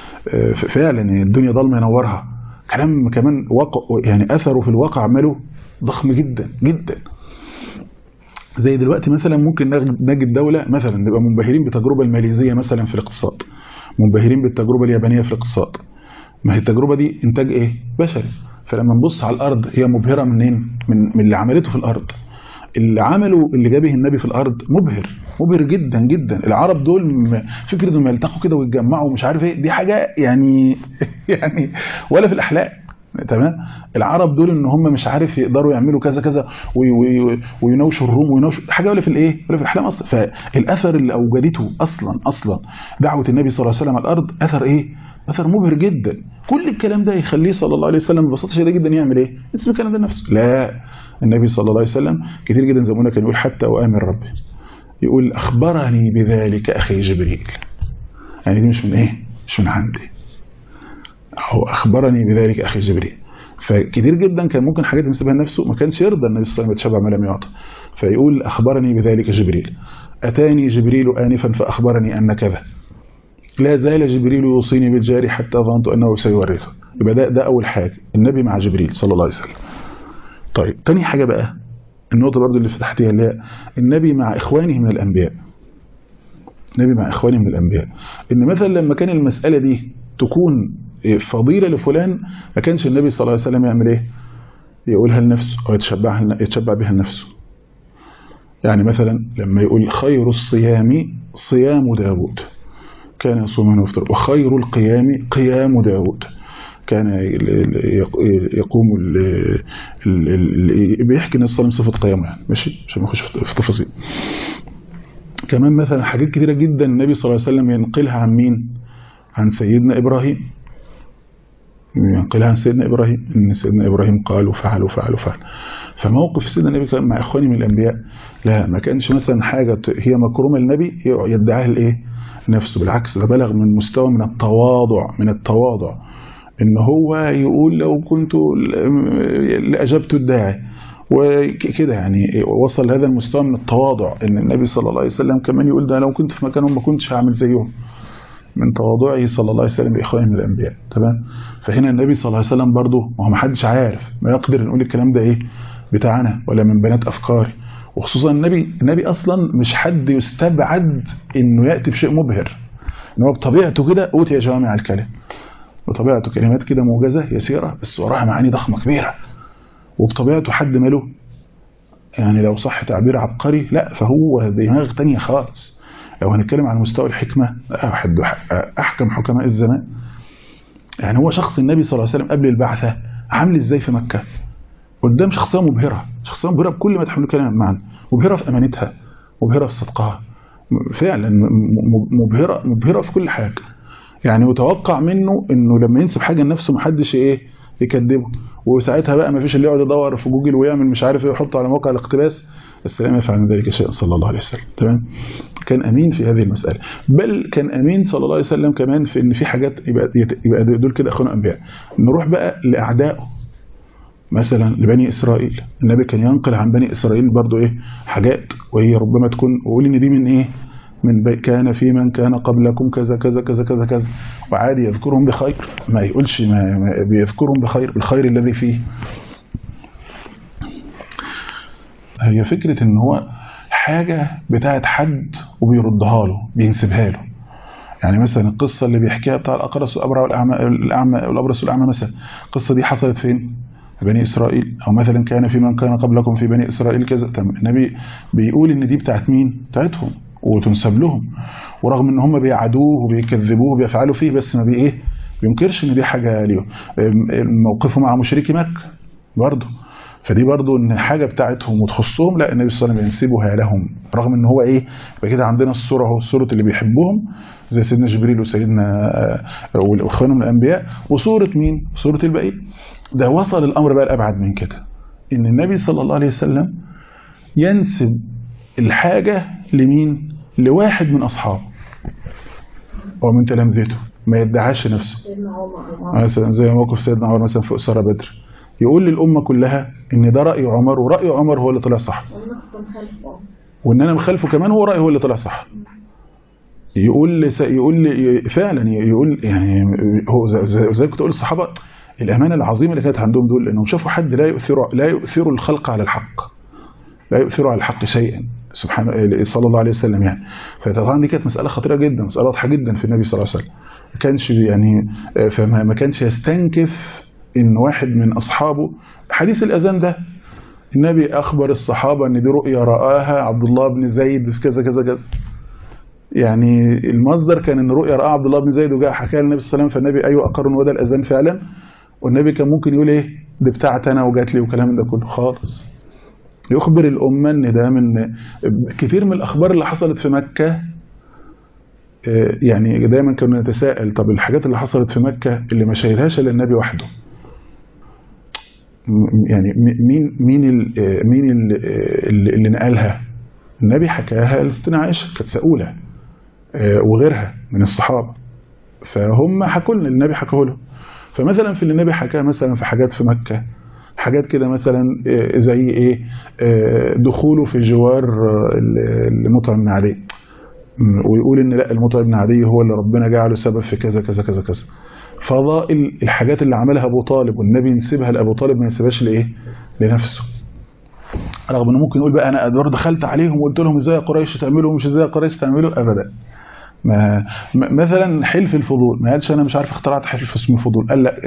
فعلا الدنيا ضلمه ينورها. كلام كمان واقع يعني اثره في الواقع عمله ضخم جدا جدا. زي دلوقتي مثلا ممكن نجد دولة مثلا نبقى منبهرين بالتجربة الماليزية مثلا في الاقتصاد، منبهرين بالتجربة اليابانية في الاقتصاد، ما هي التجربة دي إنتاج إيه؟ بشري. فلما نبص على الأرض هي مبهرة منين؟ من, من اللي عملته في الأرض. اللي عمله اللي جابه النبي في الأرض مبهر، مبهر جدا جدا. العرب دول فكرة انهم يلتقوا كده ويتجمعوا ومش عارف ايه، دي حاجة يعني يعني ولا في الأحلام. تمام. العرب دول ان هم مش عارف يقدروا يعملوا كذا كذا ويناوشوا الروم ويناوشوا حاجه ولا في الايه ولا في الاحلام اصلا. فالاثر اللي اوجدته اصلا اصلا دعوه النبي صلى الله عليه وسلم على الارض اثر ايه؟ اثر مبهر جدا. كل الكلام ده يخليه صلى الله عليه وسلم ببساطه شديده جدا يعمل ايه؟ اسم الكلام ده نفسه. لا، النبي صلى الله عليه وسلم كتير جدا زي ما قلنا كان يقول حتى وامر ربي، يقول اخبرني بذلك اخي جبريل. يعني دي مش من ايه؟ مش من عندي، هو اخبرني بذلك اخي جبريل. فكتير جدا كان ممكن حاجات ينسبها لنفسه، ما كانش يرضى النبي صلى الله عليه وسلم يتشبع ما لم يعطى، فيقول اخبرني بذلك جبريل، اتاني جبريل انفا فاخبرني ان كذا، لا زال جبريل يوصيني بالجاري حتى ظننت انه سيورثه. يبقى ده, ده اول حاجه، النبي مع جبريل صلى الله عليه وسلم. طيب تاني حاجه بقى النقطه برضو اللي فتحتيها، اللي هي النبي مع اخوانه من الانبياء. النبي مع اخوانه من الانبياء، ان مثلا لما كان المساله دي تكون فضيلة لفلان، ما كانش النبي صلى الله عليه وسلم يعمل ايه؟ يقولها لنفسه او يتشبع يتشبع بها لنفسه. يعني مثلا لما يقول خير الصيام صيام داود كان يصوم ويفطر، وخير القيام قيام داود كان يقوم بيحكي النبي صلى الله عليه وسلم صفة قيامه، يعني ماشي عشان ما نخش في تفاصيل. كمان مثلا حاجات كثيرة جدا النبي صلى الله عليه وسلم ينقلها عن مين؟ عن سيدنا إبراهيم. ينقلها عن سيدنا إبراهيم إن سيدنا إبراهيم قال وفعل وفعل وفعل. فموقف سيدنا النبي كان مع إخواني من الأنبياء، لا ما كانش مثلا حاجة هي مكرومة للنبي يدعيها الإيه؟ نفسه. بالعكس، ده بلغ من مستوى من التواضع من التواضع إن هو يقول لو كنت لأجبت الداعي وكده. يعني وصل لهذا المستوى من التواضع إن النبي صلى الله عليه وسلم كمان يقول ده لو كنت في مكانهم ما كنتش هعمل زيهم، من تواضعه صلى الله عليه وسلم بإخوانه من الأنبياء. تمام. فهنا النبي صلى الله عليه وسلم برضه ما هو ما حدش عارف ما يقدر نقول الكلام ده ايه بتاعنا ولا من بنات أفكاري. وخصوصا النبي النبي أصلا مش حد يستبعد إنه يأتي بشيء مبهر، إن هو بطبيعته كده أوتي جوامع الكلام، وطبيعته كلمات كده موجزة يسيرة بس وراها معاني ضخمة كبيرة، وبطبيعته حد ماله يعني لو صح تعبير عبقري، لا فهو دماغ تانية خالص. لو هنتكلم عن مستوى الحكمة، أحد أحكم حكماء الزمان. يعني هو شخص النبي صلى الله عليه وسلم قبل البعثة عامل إزاي في مكة قدام شخصية مبهرة، شخصية مبهرة بكل ما تحمل كلام معنى، مبهرة في أمانتها، مبهرة في صدقها، فعلا مبهرة مبهرة في كل حاجة. يعني متوقع منه إنه لما ينسب حاجة لنفسه محدش إيه يكذبه، وساعتها بقى ما فيش اللي يقعد يدور في جوجل ويعمل مش عارف ايه ويحطه على موقع الاقتباس، بس لم يفعل من ذلك شيئا صلى الله عليه وسلم. تمام. كان امين في هذه المساله، بل كان امين صلى الله عليه وسلم كمان في ان في حاجات يبقى يبقى دول كده اخونا انبياء. نروح بقى لاعدائه مثلا لبني اسرائيل، النبي كان ينقل عن بني اسرائيل برضو ايه حاجات، وهي ربما تكون وقول ان دي من ايه من كان في من كان قبلكم كذا كذا كذا كذا كذا، وعادي يذكرهم بخير، ما يقولش ما, ما بيذكرهم بخير بالخير الذي فيه. هي فكرة ان هو حاجة بتاعت حد وبيردها له بينسبها له. يعني مثلا القصة اللي بيحكيها بتاع الأقرص والأبرع والأعمى والأبرص والأعمى مثلا، القصة دي حصلت فين؟ في بني إسرائيل. أو مثلا كان في من كان قبلكم في بني إسرائيل كذا. النبي بيقول ان دي بتاعت مين؟ بتاعتهم وتنسب لهم، ورغم ان هم بيعادوه وبيكذبوه وبيفعلوا فيه بس ما بي ايه بينكرش ان دي حاجه ليهم. موقفه مع مشركي مكه برضه، فدي برضه ان حاجه بتاعتهم وتخصهم، لا النبي صلى الله عليه وسلم ينسبها لهم، رغم ان هو ايه يبقى كده عندنا الصوره اهو، صوره اللي بيحبوهم زي سيدنا جبريل وسيدنا واخوانهم من الانبياء، وصوره مين؟ صوره الباقيين. ده وصل الامر بقى الابعد من كده، ان النبي صلى الله عليه وسلم ينسب الحاجه لمين؟ لواحد من أصحابه أو من تلامذته، ما يدعاش نفسه. مثلا زي موقف سيدنا عمر مثلا في أسرى بدر، يقول للأمة كلها إن ده رأي عمر، ورأي عمر هو اللي طلع صح، وإن أنا مخالفه كمان هو رأي هو اللي طلع صح. يقول لي يقول لي فعلا يقول يعني هو زي كنت أقول الصحابة الأمانة العظيمة اللي كانت عندهم دول، إنهم شافوا حد لا يؤثر لا يؤثر الخلق على الحق، لا يؤثر على الحق شيئا سبحانه صلى الله عليه وسلم. يعني فطبعا دي كانت مسألة خطيرة جدا، مسألة واضحة جدا في النبي صلى الله عليه وسلم. ما كانش يعني فما ما كانش يستنكف ان واحد من اصحابه. حديث الاذان ده النبي اخبر الصحابه ان دي رؤيا راها عبد الله بن زيد في كذا كذا كذا، يعني المصدر كان ان رؤيا راها عبد الله بن زيد وجاء حكاها للنبي صلى الله عليه وسلم، فالنبي ايوه اقر ان ده الاذان فعلا. والنبي كان ممكن يقول ايه دي بتاعتي انا وجات لي وكلام ده كله خالص، يخبر الامه ان ده من كثير من الاخبار اللي حصلت في مكه. يعني دايما كنا نتساءل طب الحاجات اللي حصلت في مكه اللي ما شاهدهاش الا النبي وحده، يعني مين مين مين اللي, اللي نقلها؟ النبي حكاها لستنا عائشه كانت سؤوله وغيرها من الصحابه، فهم حكوا لنا النبي حكاه له. فمثلا في اللي النبي حكاه مثلا في حاجات في مكه، حاجات كده مثلا زي ايه دخوله في جوار المطعم بن عدي، ويقول ان لا المطعم بن عدي هو اللي ربنا جعله سبب في كذا كذا كذا كذا. فضائل الحاجات اللي عملها ابو طالب والنبي ينسبها لابو طالب ما ينسبهاش لايه لنفسه، رغم انه ممكن يقول بقى انا ادور دخلت عليهم وقلت لهم ازاي قريش تعملوا ومش ازاي قريش تعملوا ابدا. ما مثلا حلف الفضول ما قالش انا مش عارف اخترعت حلف اسمه فضول، قال لا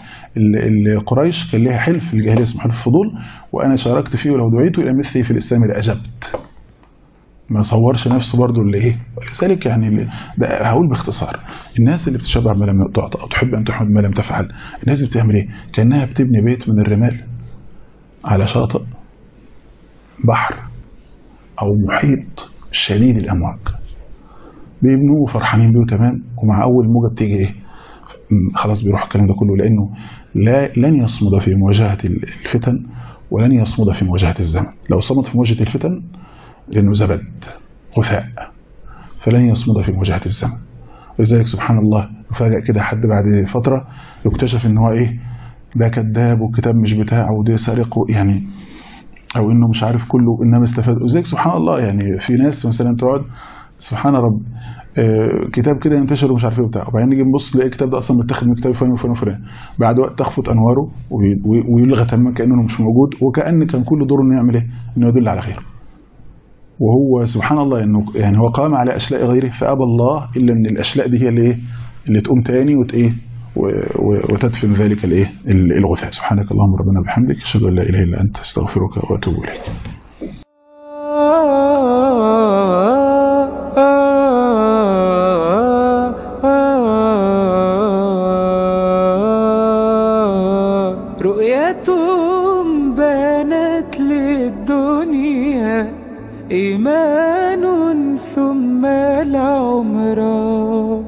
القريش كان ليها حلف في الجاهليه اسمه حلف الفضول وانا شاركت فيه ولو دعيت الى مثله في الاسلام لاجبت. ما صورش نفسه برضو اللي ايه. ولذلك يعني ده هقول باختصار الناس اللي بتشبع ما لم تعطى او تحب ان تحمد ما لم تفعل، الناس اللي بتعمل ايه كانها بتبني بيت من الرمال على شاطئ بحر او محيط شديد الامواج، بيبنوا فرحانين بيه تمام، ومع اول موجه بتيجي ايه خلاص بيروح الكلام ده كله، لانه لا لن يصمد في مواجهه الفتن ولن يصمد في مواجهه الزمن. لو صمد في مواجهه الفتن لانه زبد غثاء، فلن يصمد في مواجهه الزمن. ولذلك سبحان الله مفاجئ كده حد بعد فتره يكتشف ان هو ايه ده كذاب والكتاب مش بتاعه وده سارق يعني، او انه مش عارف كله انما استفاد. وزيك سبحان الله يعني في ناس مثلا تقعد سبحان رب آه كتاب كده ينتشر ومش عارف ايه وبتاع، وبعدين نيجي نبص نلاقي الكتاب ده اصلا متاخد من كتاب فلان وفلان وفلان، بعد وقت تخفت انواره ويلغى تماما كانه مش موجود، وكأن كان كل دوره انه يعمل ايه انه يدل على خير. وهو سبحان الله انه يعني هو قام على اشلاء غيره فابى الله الا ان الاشلاء دي هي اللي ايه اللي تقوم تاني وت ايه وتدفن ذلك الايه الغثاء. سبحانك اللهم ربنا وبحمدك اشهد ان لا اله الا انت استغفرك واتوب اليك. رؤيتهم بانت للدنيا إيمان ثم العمران،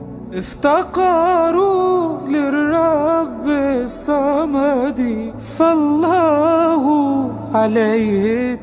افتقروا للرب الصمد فالله عليه